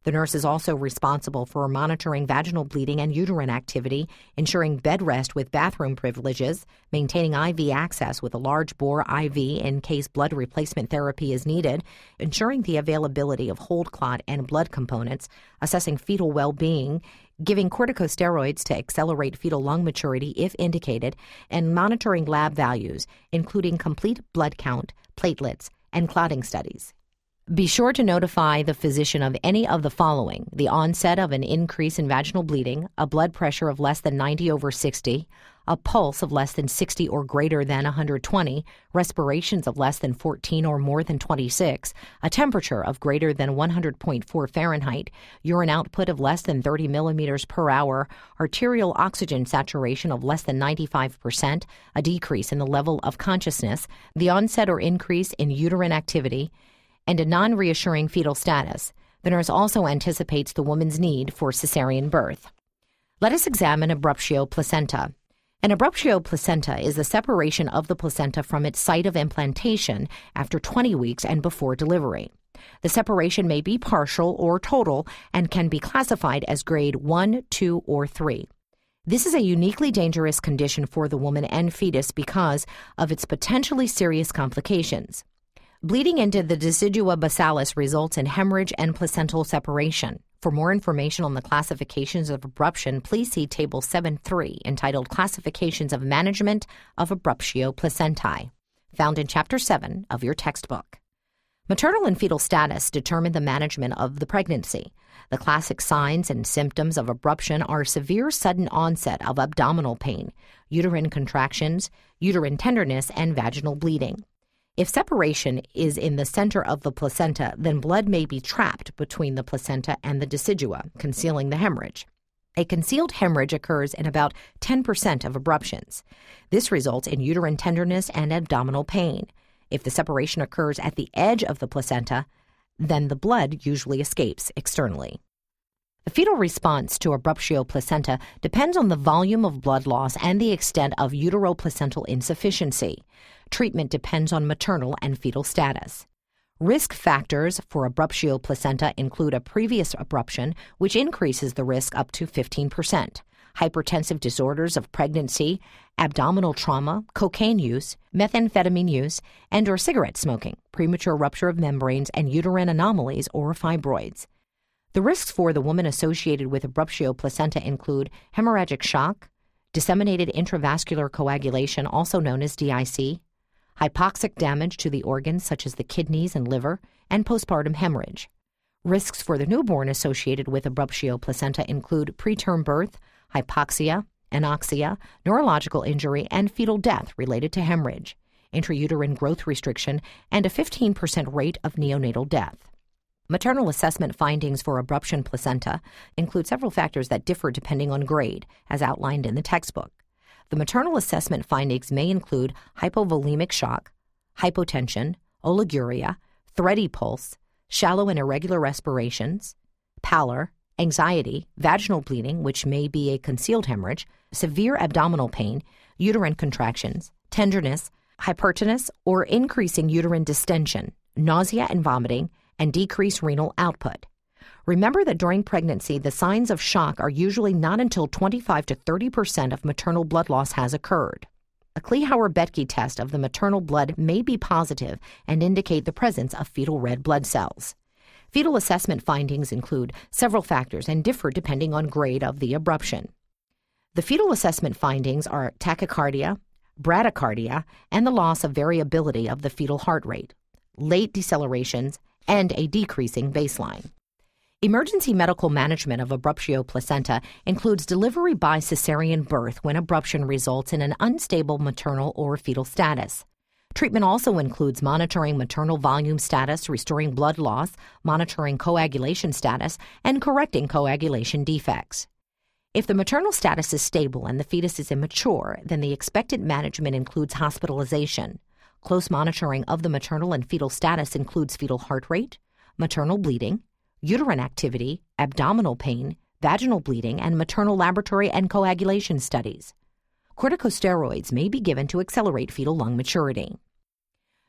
The nurse is also responsible for monitoring vaginal bleeding and uterine activity, ensuring bed rest with bathroom privileges, maintaining IV access with a large bore IV in case blood replacement therapy is needed, ensuring the availability of hold clot and blood components, assessing fetal well-being, giving corticosteroids to accelerate fetal lung maturity if indicated, and monitoring lab values, including complete blood count, platelets, and clotting studies. Be sure to notify the physician of any of the following: the onset of an increase in vaginal bleeding, a blood pressure of less than 90/60, a pulse of less than 60 or greater than 120, respirations of less than 14 or more than 26, a temperature of greater than 100.4 Fahrenheit, urine output of less than 30 millimeters per hour, arterial oxygen saturation of less than 95%, a decrease in the level of consciousness, the onset or increase in uterine activity, and a non-reassuring fetal status. The nurse also anticipates the woman's need for cesarean birth. Let us examine abruptio placenta. An abruptio placenta is the separation of the placenta from its site of implantation after 20 weeks and before delivery. The separation may be partial or total and can be classified as grade 1, 2, or 3. This is a uniquely dangerous condition for the woman and fetus because of its potentially serious complications. Bleeding into the decidua basalis results in hemorrhage and placental separation. For more information on the classifications of abruption, please see Table 7.3, entitled Classifications of Management of Abruptio Placentae, found in Chapter 7 of your textbook. Maternal and fetal status determine the management of the pregnancy. The classic signs and symptoms of abruption are severe sudden onset of abdominal pain, uterine contractions, uterine tenderness, and vaginal bleeding. If separation is in the center of the placenta, then blood may be trapped between the placenta and the decidua, concealing the hemorrhage. A concealed hemorrhage occurs in about 10% of abruptions. This results in uterine tenderness and abdominal pain. If the separation occurs at the edge of the placenta, then the blood usually escapes externally. The fetal response to abruptio placenta depends on the volume of blood loss and the extent of uteroplacental insufficiency. Treatment depends on maternal and fetal status. Risk factors for abruptio placenta include a previous abruption, which increases the risk up to 15%, hypertensive disorders of pregnancy, abdominal trauma, cocaine use, methamphetamine use, and/or cigarette smoking, premature rupture of membranes, and uterine anomalies or fibroids. The risks for the woman associated with abruptio placenta include hemorrhagic shock, disseminated intravascular coagulation, also known as DIC, hypoxic damage to the organs such as the kidneys and liver, and postpartum hemorrhage. Risks for the newborn associated with abruptio placenta include preterm birth, hypoxia, anoxia, neurological injury, and fetal death related to hemorrhage, intrauterine growth restriction, and a 15% rate of neonatal death. Maternal assessment findings for abruption placenta include several factors that differ depending on grade, as outlined in the textbook. The maternal assessment findings may include hypovolemic shock, hypotension, oliguria, thready pulse, shallow and irregular respirations, pallor, anxiety, vaginal bleeding, which may be a concealed hemorrhage, severe abdominal pain, uterine contractions, tenderness, hypertonus or increasing uterine distension, nausea and vomiting, and decreased renal output. Remember that during pregnancy, the signs of shock are usually not until 25 to 30% of maternal blood loss has occurred. A Kleihauer-Betke test of the maternal blood may be positive and indicate the presence of fetal red blood cells. Fetal assessment findings include several factors and differ depending on grade of the abruption. The fetal assessment findings are tachycardia, bradycardia, and the loss of variability of the fetal heart rate, late decelerations, and a decreasing baseline. Emergency medical management of abruptio placenta includes delivery by cesarean birth when abruption results in an unstable maternal or fetal status. Treatment also includes monitoring maternal volume status, restoring blood loss, monitoring coagulation status, and correcting coagulation defects. If the maternal status is stable and the fetus is immature, then the expected management includes hospitalization. Close monitoring of the maternal and fetal status includes fetal heart rate, maternal bleeding, uterine activity, abdominal pain, vaginal bleeding, and maternal laboratory and coagulation studies. Corticosteroids may be given to accelerate fetal lung maturity.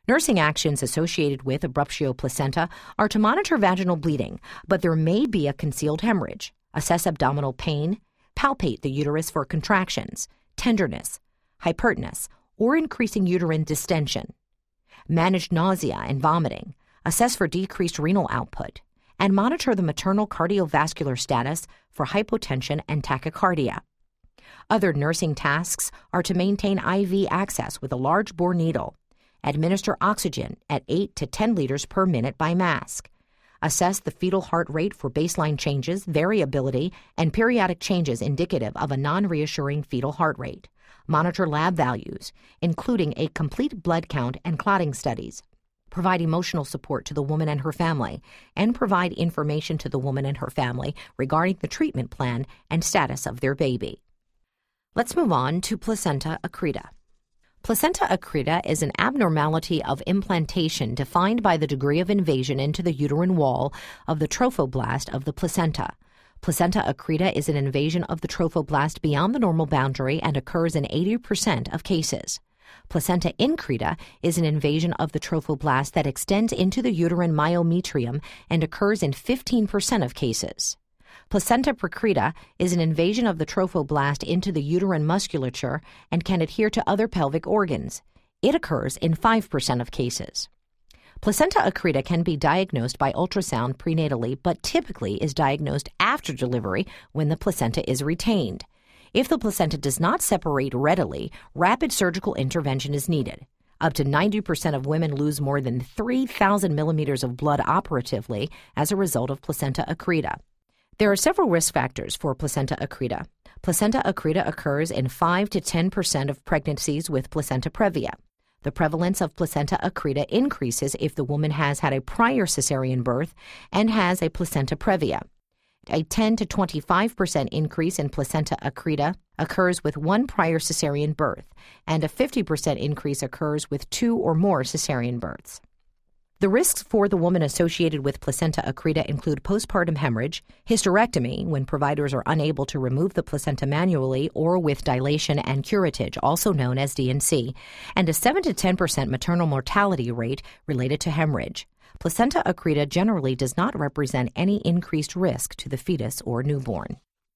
Nursing actions associated with abruptio placenta are to monitor vaginal bleeding, but there may be a concealed hemorrhage, assess abdominal pain, palpate the uterus for contractions, tenderness, hypertness, or increasing uterine distension, manage nausea and vomiting, assess for decreased renal output, and monitor the maternal cardiovascular status for hypotension and tachycardia. Other nursing tasks are to maintain IV access with a large bore needle, administer oxygen at 8 to 10 liters per minute by mask, assess the fetal heart rate for baseline changes, variability, and periodic changes indicative of a non-reassuring fetal heart rate, monitor lab values, including a complete blood count and clotting studies, provide emotional support to the woman and her family, and provide information to the woman and her family regarding the treatment plan and status of their baby. Let's move on to placenta accreta. Placenta accreta is an abnormality of implantation defined by the degree of invasion into the uterine wall of the trophoblast of the placenta. Placenta accreta is an invasion of the trophoblast beyond the normal boundary and occurs in 80% of cases. Placenta increta is an invasion of the trophoblast that extends into the uterine myometrium and occurs in 15% of cases. Placenta precreta is an invasion of the trophoblast into the uterine musculature and can adhere to other pelvic organs. It occurs in 5% of cases. Placenta accreta can be diagnosed by ultrasound prenatally, but typically is diagnosed after delivery when the placenta is retained. If the placenta does not separate readily, rapid surgical intervention is needed. Up to 90% of women lose more than 3,000 millimeters of blood operatively as a result of placenta accreta. There are several risk factors for placenta accreta. Placenta accreta occurs in 5 to 10% of pregnancies with placenta previa. The prevalence of placenta accreta increases if the woman has had a prior cesarean birth and has a placenta previa. A 10 to 25% increase in placenta accreta occurs with one prior cesarean birth, and a 50% increase occurs with 2 or more cesarean births. The risks for the woman associated with placenta accreta include postpartum hemorrhage, hysterectomy when providers are unable to remove the placenta manually or with dilation and curettage, also known as D&C, and a 7 to 10% maternal mortality rate related to hemorrhage. Placenta accreta generally does not represent any increased risk to the fetus or newborn.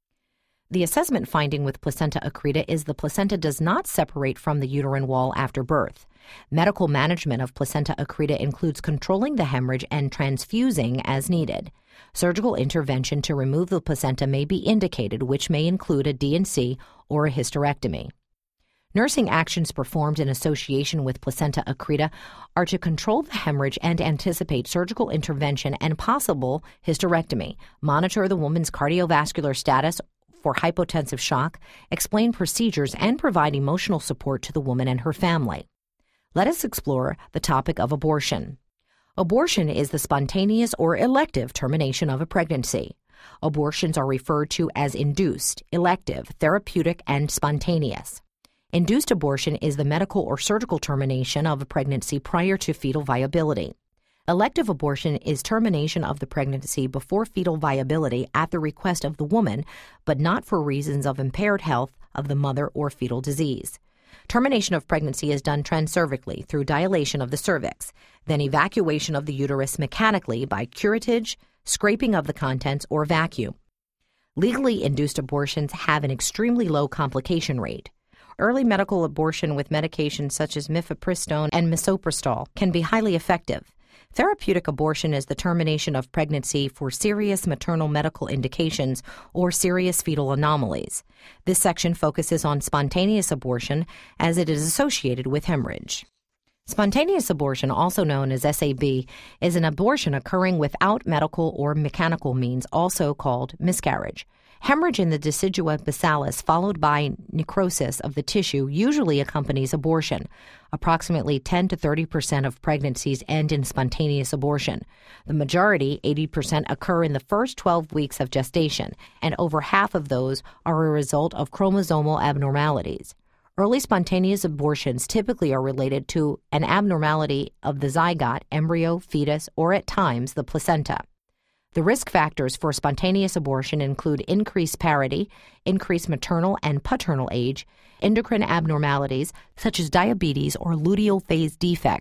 The assessment finding with placenta accreta is the placenta does not separate from the uterine wall after birth. Medical management of placenta accreta includes controlling the hemorrhage and transfusing as needed. Surgical intervention to remove the placenta may be indicated, which may include a D&C or a hysterectomy. Nursing actions performed in association with placenta accreta are to control the hemorrhage and anticipate surgical intervention and possible hysterectomy, monitor the woman's cardiovascular status for hypotensive shock, explain procedures, and provide emotional support to the woman and her family. Let us explore the topic of abortion. Abortion is the spontaneous or elective termination of a pregnancy. Abortions are referred to as induced, elective, therapeutic, and spontaneous. Induced abortion is the medical or surgical termination of a pregnancy prior to fetal viability. Elective abortion is termination of the pregnancy before fetal viability at the request of the woman, but not for reasons of impaired health of the mother or fetal disease. Termination of pregnancy is done transcervically through dilation of the cervix, then evacuation of the uterus mechanically by curettage, scraping of the contents, or vacuum. Legally induced abortions have an extremely low complication rate. Early medical abortion with medications such as mifepristone and misoprostol can be highly effective. Therapeutic abortion is the termination of pregnancy for serious maternal medical indications or serious fetal anomalies. This section focuses on spontaneous abortion as it is associated with hemorrhage. Spontaneous abortion, also known as SAB, is an abortion occurring without medical or mechanical means, also called miscarriage. Hemorrhage in the decidua bassalis followed by necrosis of the tissue usually accompanies abortion. Approximately 10 to 30% of pregnancies end in spontaneous abortion. The majority, 80%, occur in the first 12 weeks of gestation, and over half of those are a result of chromosomal abnormalities. Early spontaneous abortions typically are related to an abnormality of the zygote, embryo, fetus, or at times the placenta. The risk factors for spontaneous abortion include increased parity, increased maternal and paternal age, endocrine abnormalities such as diabetes or luteal phase defects,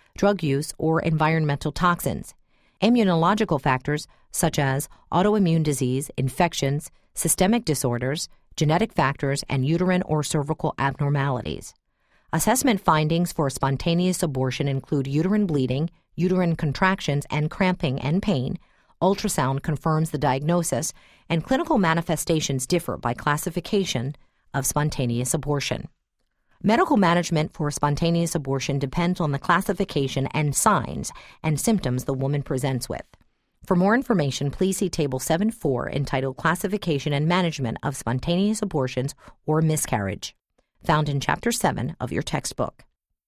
drug use, or environmental toxins. Immunological factors such as autoimmune disease, infections, systemic disorders, genetic factors, and uterine or cervical abnormalities. Assessment findings for spontaneous abortion include uterine bleeding, uterine contractions and cramping and pain. Ultrasound confirms the diagnosis, and clinical manifestations differ by classification of spontaneous abortion. Medical management for spontaneous abortion depends on the classification and signs and symptoms the woman presents with. For more information, please see Table 7.4 entitled Classification and Management of Spontaneous Abortions or Miscarriage, found in Chapter 7 of your textbook.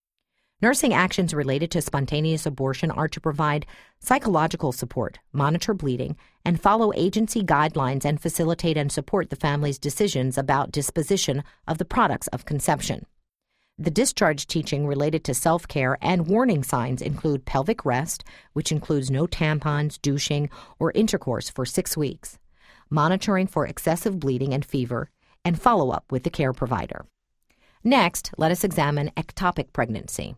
Nursing actions related to spontaneous abortion are to provide psychological support, monitor bleeding, and follow agency guidelines and facilitate and support the family's decisions about disposition of the products of conception. The discharge teaching related to self-care and warning signs include pelvic rest, which includes no tampons, douching, or intercourse for 6 weeks, monitoring for excessive bleeding and fever, and follow-up with the care provider. Next, let us examine ectopic pregnancy.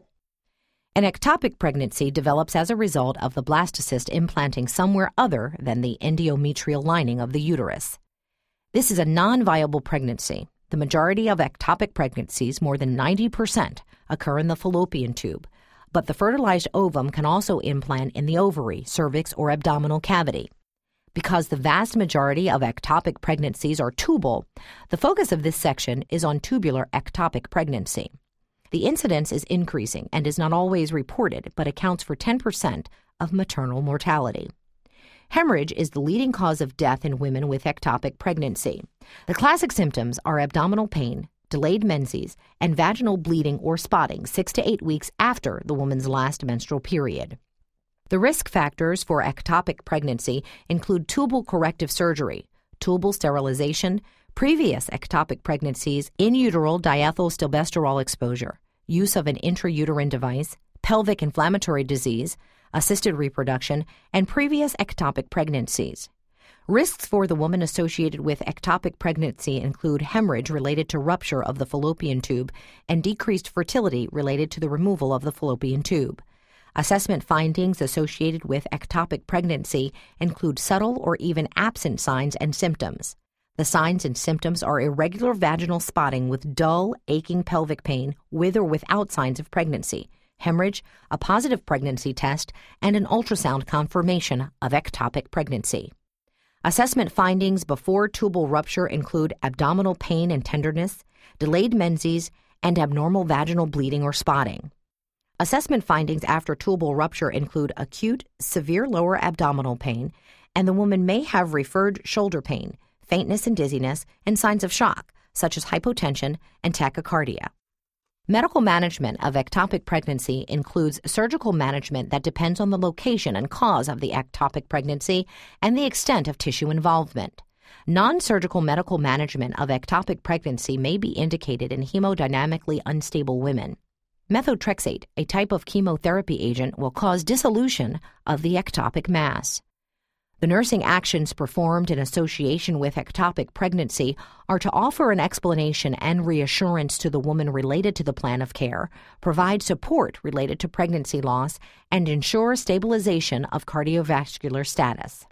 An ectopic pregnancy develops as a result of the blastocyst implanting somewhere other than the endometrial lining of the uterus. This is a non-viable pregnancy. The majority of ectopic pregnancies, more than 90%, occur in the fallopian tube, but the fertilized ovum can also implant in the ovary, cervix, or abdominal cavity. Because the vast majority of ectopic pregnancies are tubal, the focus of this section is on tubular ectopic pregnancy. The incidence is increasing and is not always reported, but accounts for 10% of maternal mortality. Hemorrhage is the leading cause of death in women with ectopic pregnancy. The classic symptoms are abdominal pain, delayed menses, and vaginal bleeding or spotting 6 to 8 weeks after the woman's last menstrual period. The risk factors for ectopic pregnancy include tubal corrective surgery, tubal sterilization, previous ectopic pregnancies, in-uteral diethylstilbestrol exposure, use of an intrauterine device, pelvic inflammatory disease, assisted reproduction, and previous ectopic pregnancies. Risks for the woman associated with ectopic pregnancy include hemorrhage related to rupture of the fallopian tube and decreased fertility related to the removal of the fallopian tube. Assessment findings associated with ectopic pregnancy include subtle or even absent signs and symptoms. The signs and symptoms are irregular vaginal spotting with dull, aching pelvic pain with or without signs of pregnancy, hemorrhage, a positive pregnancy test, and an ultrasound confirmation of ectopic pregnancy. Assessment findings before tubal rupture include abdominal pain and tenderness, delayed menses, and abnormal vaginal bleeding or spotting. Assessment findings after tubal rupture include acute, severe lower abdominal pain, and the woman may have referred shoulder pain, faintness and dizziness, and signs of shock, such as hypotension and tachycardia. Medical management of ectopic pregnancy includes surgical management that depends on the location and cause of the ectopic pregnancy and the extent of tissue involvement. Non-surgical medical management of ectopic pregnancy may be indicated in hemodynamically unstable women. Methotrexate, a type of chemotherapy agent, will cause dissolution of the ectopic mass. The nursing actions performed in association with ectopic pregnancy are to offer an explanation and reassurance to the woman related to the plan of care, provide support related to pregnancy loss, and ensure stabilization of cardiovascular status.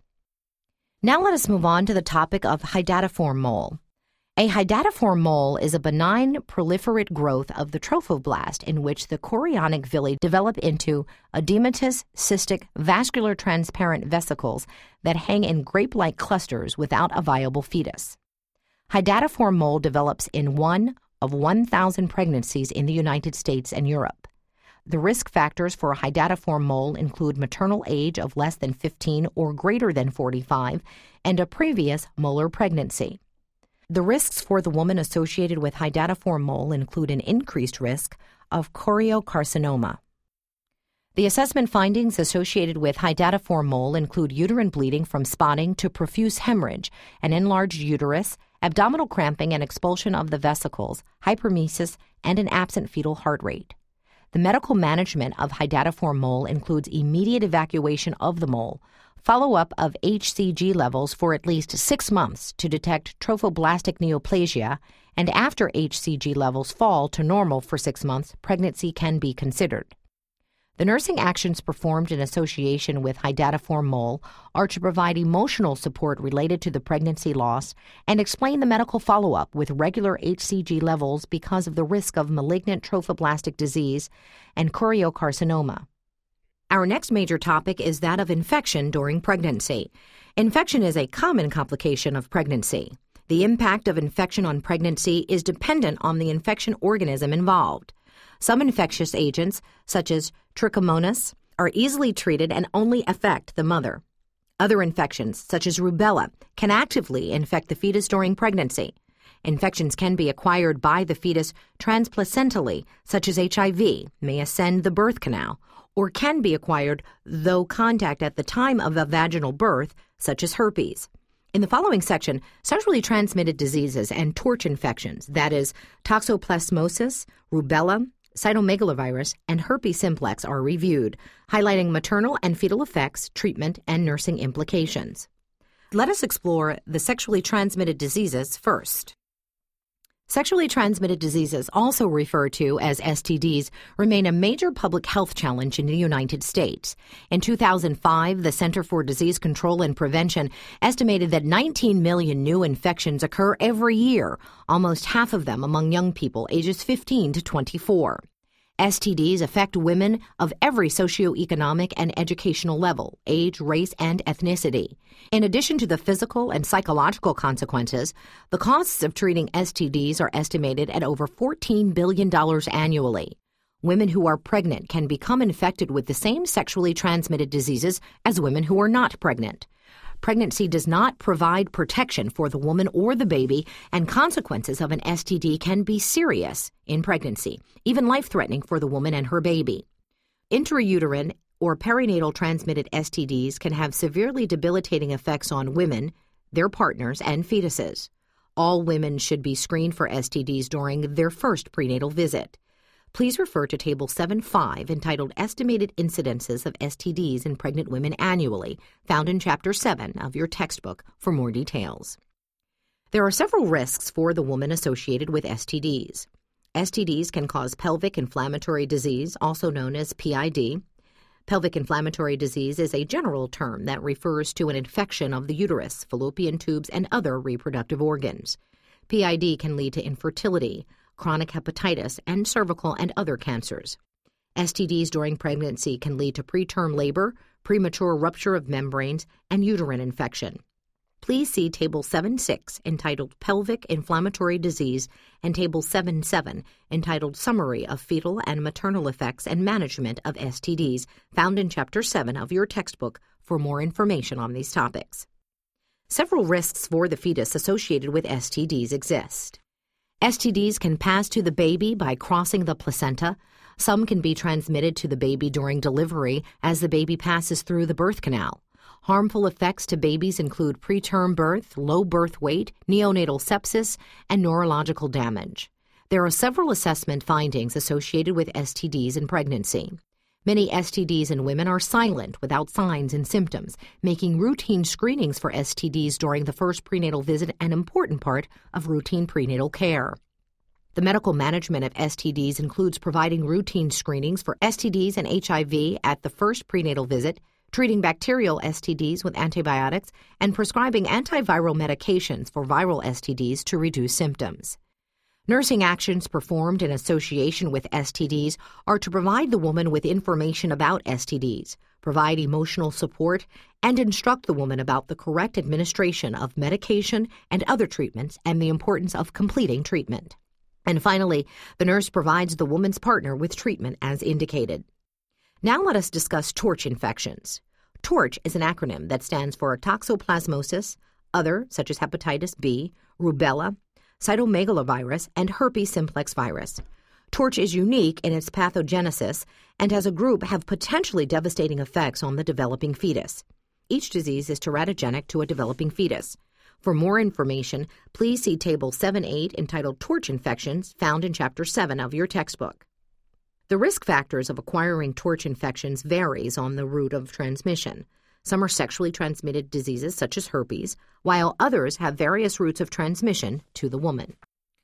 Now let us move on to the topic of hydatiform mole. A hydatiform mole is a benign proliferate growth of the trophoblast in which the chorionic villi develop into edematous, cystic, vascular transparent vesicles that hang in grape-like clusters without a viable fetus. Hydatiform mole develops in 1 of 1,000 pregnancies in the United States and Europe. The risk factors for a hydatiform mole include maternal age of less than 15 or greater than 45 and a previous molar pregnancy. The risks for the woman associated with hydatiform mole include an increased risk of choriocarcinoma. The assessment findings associated with hydatiform mole include uterine bleeding from spotting to profuse hemorrhage, an enlarged uterus, abdominal cramping and expulsion of the vesicles, hyperemesis, and an absent fetal heart rate. The medical management of hydatiform mole includes immediate evacuation of the mole, follow-up of HCG levels for at least 6 months to detect trophoblastic neoplasia, and after HCG levels fall to normal for 6 months, pregnancy can be considered. The nursing actions performed in association with hydatiform mole are to provide emotional support related to the pregnancy loss and explain the medical follow-up with regular HCG levels because of the risk of malignant trophoblastic disease and choriocarcinoma. Our next major topic is that of infection during pregnancy. Infection is a common complication of pregnancy. The impact of infection on pregnancy is dependent on the infection organism involved. Some infectious agents, such as Trichomonas, are easily treated and only affect the mother. Other infections, such as rubella, can actively infect the fetus during pregnancy. Infections can be acquired by the fetus transplacentally, such as HIV, may ascend the birth canal, or can be acquired through contact at the time of a vaginal birth, such as herpes. In the following section, sexually transmitted diseases and torch infections, that is, toxoplasmosis, rubella, cytomegalovirus, and herpes simplex are reviewed, highlighting maternal and fetal effects, treatment, and nursing implications. Let us explore the sexually transmitted diseases first. Sexually transmitted diseases, also referred to as STDs, remain a major public health challenge in the United States. In 2005, the Center for Disease Control and Prevention estimated that 19 million new infections occur every year, almost half of them among young people ages 15 to 24. STDs affect women of every socioeconomic and educational level, age, race, and ethnicity. In addition to the physical and psychological consequences, the costs of treating STDs are estimated at over $14 billion annually. Women who are pregnant can become infected with the same sexually transmitted diseases as women who are not pregnant. Pregnancy does not provide protection for the woman or the baby, and consequences of an STD can be serious in pregnancy, even life-threatening for the woman and her baby. Intrauterine or perinatal transmitted STDs can have severely debilitating effects on women, their partners, and fetuses. All women should be screened for STDs during their first prenatal visit. Please refer to Table 7.5 entitled Estimated Incidences of STDs in Pregnant Women Annually, found in Chapter 7 of your textbook for more details. There are several risks for the woman associated with STDs. STDs can cause pelvic inflammatory disease, also known as PID. Pelvic inflammatory disease is a general term that refers to an infection of the uterus, fallopian tubes, and other reproductive organs. PID can lead to infertility, chronic hepatitis, and cervical and other cancers. STDs during pregnancy can lead to preterm labor, premature rupture of membranes, and uterine infection. Please see Table 7.6 entitled Pelvic Inflammatory Disease and Table 7.7 entitled Summary of Fetal and Maternal Effects and Management of STDs, found in Chapter 7 of your textbook for more information on these topics. Several risks for the fetus associated with STDs exist. STDs can pass to the baby by crossing the placenta. Some can be transmitted to the baby during delivery as the baby passes through the birth canal. Harmful effects to babies include preterm birth, low birth weight, neonatal sepsis, and neurological damage. There are several assessment findings associated with STDs in pregnancy. Many STDs in women are silent without signs and symptoms, making routine screenings for STDs during the first prenatal visit an important part of routine prenatal care. The medical management of STDs includes providing routine screenings for STDs and HIV at the first prenatal visit, treating bacterial STDs with antibiotics, and prescribing antiviral medications for viral STDs to reduce symptoms. Nursing actions performed in association with STDs are to provide the woman with information about STDs, provide emotional support, and instruct the woman about the correct administration of medication and other treatments and the importance of completing treatment. And finally, the nurse provides the woman's partner with treatment as indicated. Now let us discuss torch infections. TORCH is an acronym that stands for toxoplasmosis, other, such as hepatitis B, rubella, cytomegalovirus, and herpes simplex virus. TORCH is unique in its pathogenesis and as a group have potentially devastating effects on the developing fetus. Each disease is teratogenic to a developing fetus. For more information, please see Table 7.8 entitled Torch Infections, found in Chapter 7 of your textbook. The risk factors of acquiring torch infections varies on the route of transmission. Some are sexually transmitted diseases such as herpes, while others have various routes of transmission to the woman.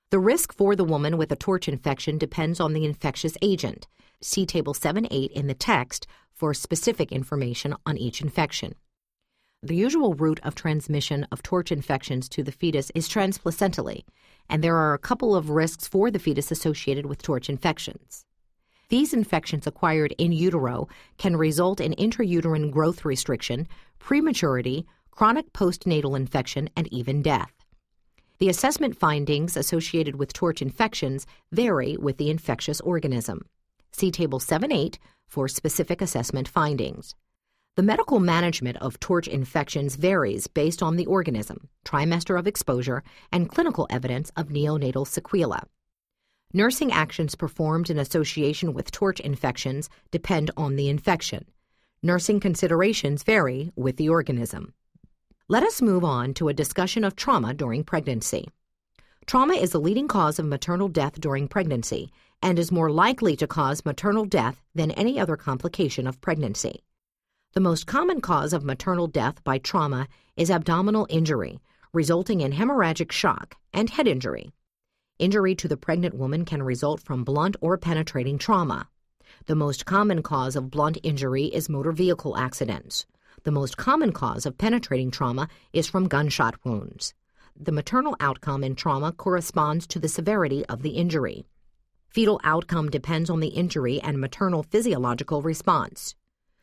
The risk for the woman with a torch infection depends on the infectious agent. See Table 7-8 in the text for specific information on each infection. The usual route of transmission of torch infections to the fetus is transplacentally, and there are a couple of risks for the fetus associated with torch infections. These infections acquired in utero can result in intrauterine growth restriction, prematurity, chronic postnatal infection, and even death. The assessment findings associated with torch infections vary with the infectious organism. See Table 7-8 for specific assessment findings. The medical management of torch infections varies based on the organism, trimester of exposure, and clinical evidence of neonatal sequelae. Nursing actions performed in association with torch infections depend on the infection. Nursing considerations vary with the organism. Let us move on to a discussion of trauma during pregnancy. Trauma is the leading cause of maternal death during pregnancy and is more likely to cause maternal death than any other complication of pregnancy. The most common cause of maternal death by trauma is abdominal injury, resulting in hemorrhagic shock, and head injury. Injury to the pregnant woman can result from blunt or penetrating trauma. The most common cause of blunt injury is motor vehicle accidents. The most common cause of penetrating trauma is from gunshot wounds. The maternal outcome in trauma corresponds to the severity of the injury. Fetal outcome depends on the injury and maternal physiological response.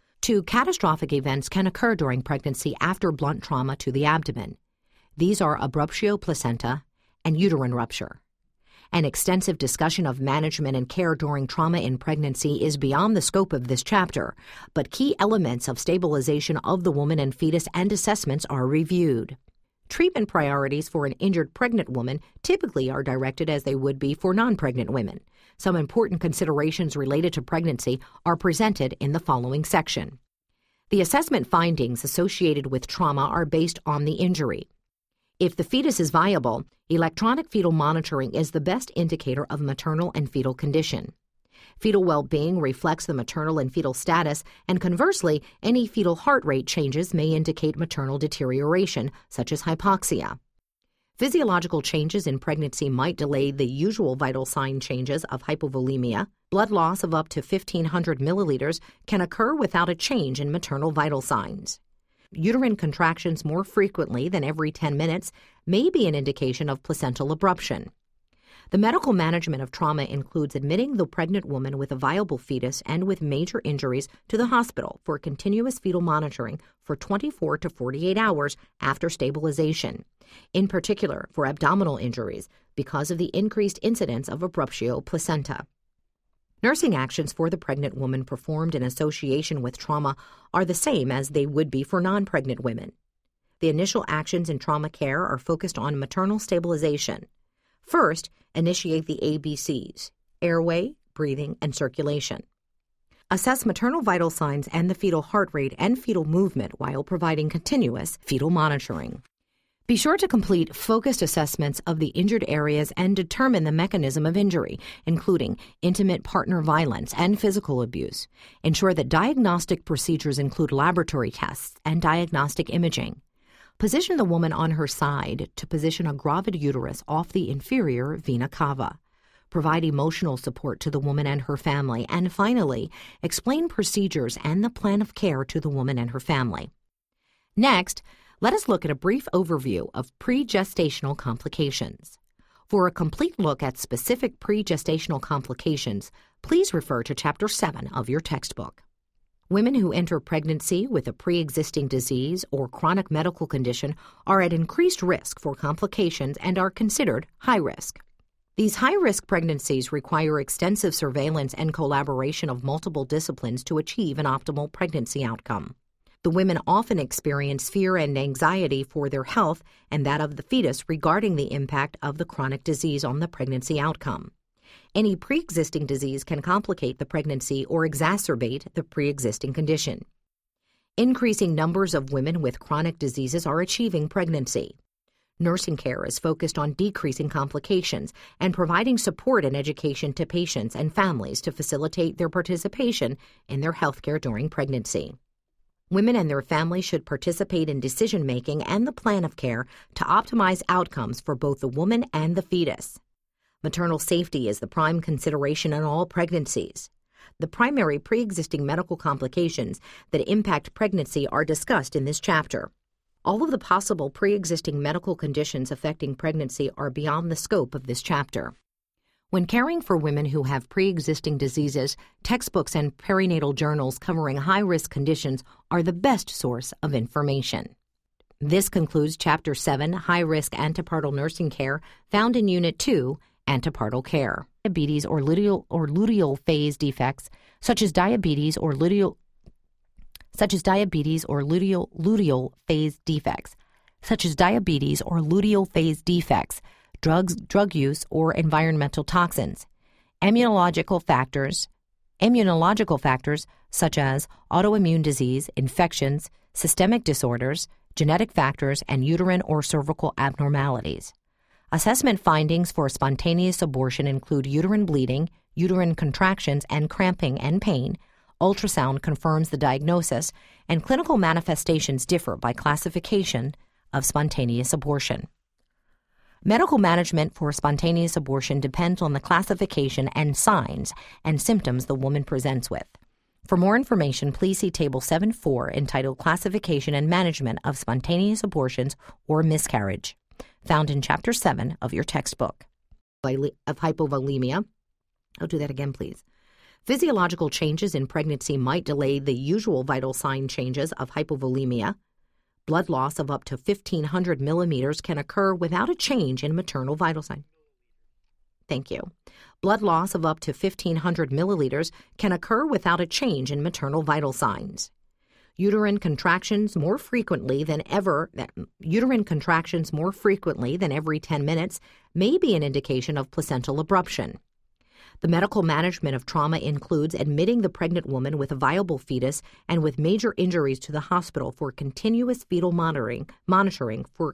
2 catastrophic events can occur during pregnancy after blunt trauma to the abdomen. These are abruptio placenta and uterine rupture. An extensive discussion of management and care during trauma in pregnancy is beyond the scope of this chapter, but key elements of stabilization of the woman and fetus and assessments are reviewed. Treatment priorities for an injured pregnant woman typically are directed as they would be for non-pregnant women. Some important considerations related to pregnancy are presented in the following section. The assessment findings associated with trauma are based on the injury. If the fetus is viable, electronic fetal monitoring is the best indicator of maternal and fetal condition. Fetal well-being reflects the maternal and fetal status, and conversely, any fetal heart rate changes may indicate maternal deterioration, such as hypoxia. Physiological changes in pregnancy might delay the usual vital sign changes of hypovolemia. Blood loss of up to 1,500 milliliters can occur without a change in maternal vital signs. Uterine contractions more frequently than every 10 minutes may be an indication of placental abruption. The medical management of trauma includes admitting the pregnant woman with a viable fetus and with major injuries to the hospital for continuous fetal monitoring for 24 to 48 hours after stabilization, in particular for abdominal injuries because of the increased incidence of abruptio placenta. Nursing actions for the pregnant woman performed in association with trauma are the same as they would be for non-pregnant women. The initial actions in trauma care are focused on maternal stabilization. First, initiate the ABCs: airway, breathing, and circulation. Assess maternal vital signs and the fetal heart rate and fetal movement while providing continuous fetal monitoring. Be sure to complete focused assessments of the injured areas and determine the mechanism of injury, including intimate partner violence and physical abuse. Ensure that diagnostic procedures include laboratory tests and diagnostic imaging. Position the woman on her side to position a gravid uterus off the inferior vena cava. Provide emotional support to the woman and her family. And finally, explain procedures and the plan of care to the woman and her family. Next, let us look at a brief overview of pre-gestational complications. For a complete look at specific pre-gestational complications, please refer to Chapter 7 of your textbook. Women who enter pregnancy with a pre-existing disease or chronic medical condition are at increased risk for complications and are considered high risk. These high-risk pregnancies require extensive surveillance and collaboration of multiple disciplines to achieve an optimal pregnancy outcome. The women often experience fear and anxiety for their health and that of the fetus regarding the impact of the chronic disease on the pregnancy outcome. Any pre-existing disease can complicate the pregnancy or exacerbate the pre-existing condition. Increasing numbers of women with chronic diseases are achieving pregnancy. Nursing care is focused on decreasing complications and providing support and education to patients and families to facilitate their participation in their health care during pregnancy. Women and their families should participate in decision-making and the plan of care to optimize outcomes for both the woman and the fetus. Maternal safety is the prime consideration in all pregnancies. The primary pre-existing medical complications that impact pregnancy are discussed in this chapter. All of the possible pre-existing medical conditions affecting pregnancy are beyond the scope of this chapter. When caring for women who have pre-existing diseases, textbooks and perinatal journals covering high-risk conditions are the best source of information. This concludes Chapter 7, High-Risk Antepartal Nursing Care, found in Unit 2, Antepartal Care. Diabetes or luteal phase defects, such as diabetes or luteal phase defects, drug use, or environmental toxins. Immunological factors such as autoimmune disease, infections, systemic disorders, genetic factors, and uterine or cervical abnormalities. Assessment findings for spontaneous abortion include uterine bleeding, uterine contractions and cramping and pain. Ultrasound confirms the diagnosis, and clinical manifestations differ by classification of spontaneous abortion. Medical management for spontaneous abortion depends on the classification and signs and symptoms the woman presents with. For more information, please see Table 7.4 entitled Classification and Management of Spontaneous Abortions or Miscarriage, found in Chapter 7 of your textbook. Of hypovolemia. I'll do that again, please. Physiological changes in pregnancy might delay the usual vital sign changes of hypovolemia. Blood loss of up to 1,500 millimeters can occur without a change in maternal vital sign. Thank you. Blood loss of up to 1,500 milliliters can occur without a change in maternal vital signs. Uterine contractions more frequently than every 10 minutes may be an indication of placental abruption. The medical management of trauma includes admitting the pregnant woman with a viable fetus and with major injuries to the hospital for continuous fetal monitoring for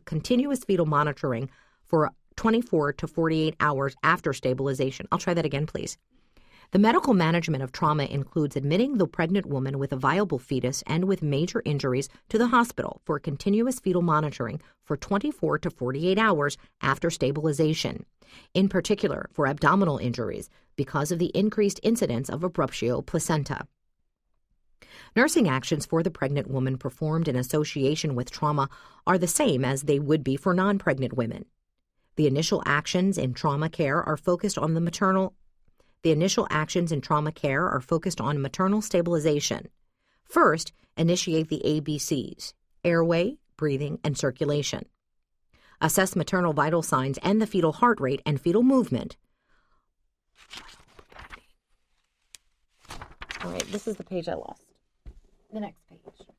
24 to 48 hours after stabilization. I'll try that again, please. The medical management of trauma includes admitting the pregnant woman with a viable fetus and with major injuries to the hospital for continuous fetal monitoring for 24 to 48 hours after stabilization, in particular for abdominal injuries because of the increased incidence of abruptio placenta. Nursing actions for the pregnant woman performed in association with trauma are the same as they would be for non-pregnant women. The initial actions in trauma care are focused on maternal stabilization. First, initiate the ABCs: airway, breathing, and circulation. Assess maternal vital signs and the fetal heart rate and fetal movement. All right, this is the page I lost. The next page.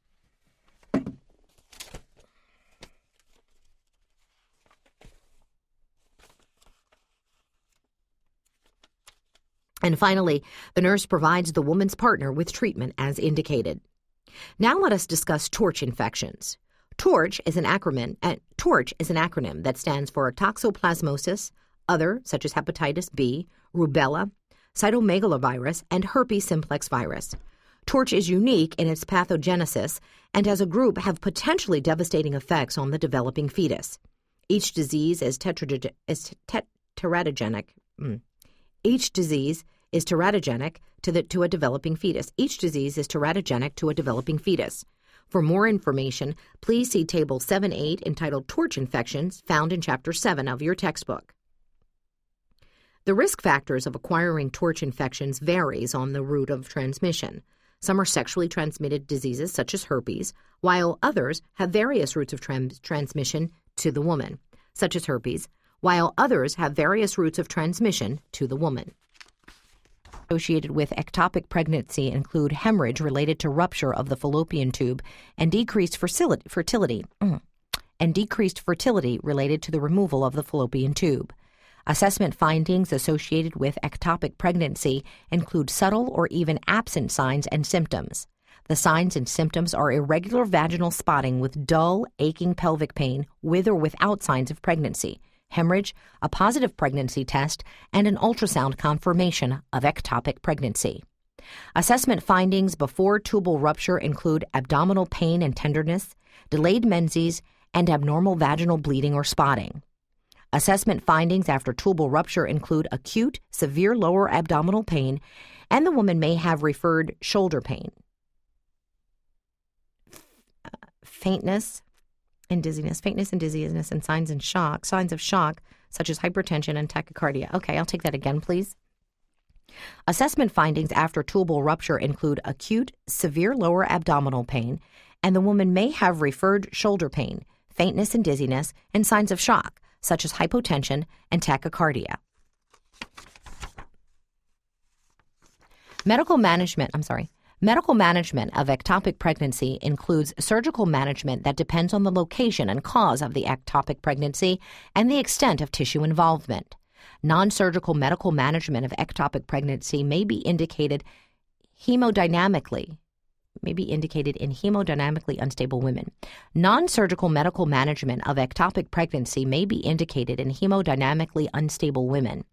And finally, the nurse provides the woman's partner with treatment as indicated. Now let us discuss TORCH infections. TORCH is an acronym that stands for toxoplasmosis, other, such as hepatitis B, rubella, cytomegalovirus, and herpes simplex virus. TORCH is unique in its pathogenesis and as a group have potentially devastating effects on the developing fetus. Each disease is teratogenic. Each disease is teratogenic to a developing fetus. Each disease is teratogenic to a developing fetus. For more information, please see Table 7.8 entitled TORCH Infections, found in Chapter 7 of your textbook. The risk factors of acquiring TORCH infections varies on the route of transmission. Some are sexually transmitted diseases such as herpes, while others have various routes of transmission to the woman, such as herpes, while others have various routes of transmission to the woman. Associated with ectopic pregnancy include hemorrhage related to rupture of the fallopian tube and decreased fertility related to the removal of the fallopian tube. Assessment findings associated with ectopic pregnancy include subtle or even absent signs and symptoms. The signs and symptoms are irregular vaginal spotting with dull, aching pelvic pain with or without signs of pregnancy, hemorrhage, a positive pregnancy test, and an ultrasound confirmation of ectopic pregnancy. Assessment findings before tubal rupture include abdominal pain and tenderness, delayed menses, and abnormal vaginal bleeding or spotting. Assessment findings after tubal rupture include acute, severe lower abdominal pain, and the woman may have referred shoulder pain, faintness and dizziness, and signs of shock, such as hypertension and tachycardia. Okay, I'll take that again, please. Assessment findings after tubal rupture include acute, severe lower abdominal pain, and the woman may have referred shoulder pain, faintness and dizziness, and signs of shock, such as hypotension and tachycardia. Medical management of ectopic pregnancy includes surgical management that depends on the location and cause of the ectopic pregnancy and the extent of tissue involvement. Non-surgical medical management of ectopic pregnancy may be indicated in hemodynamically unstable women. Non-surgical medical management of ectopic pregnancy may be indicated in hemodynamically unstable women.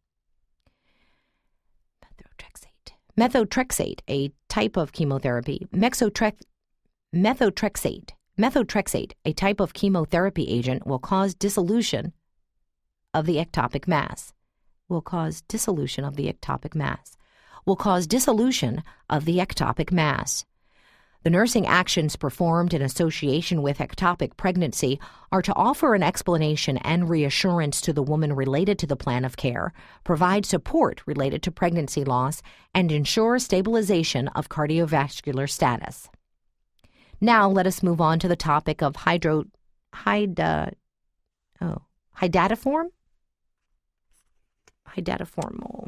Methotrexate, a type of chemotherapy. Methotrexate, a type of chemotherapy agent, will cause dissolution of the ectopic mass. The nursing actions performed in association with ectopic pregnancy are to offer an explanation and reassurance to the woman related to the plan of care, provide support related to pregnancy loss, and ensure stabilization of cardiovascular status. Now let us move on to the topic of hydatiform. Hydatiformal.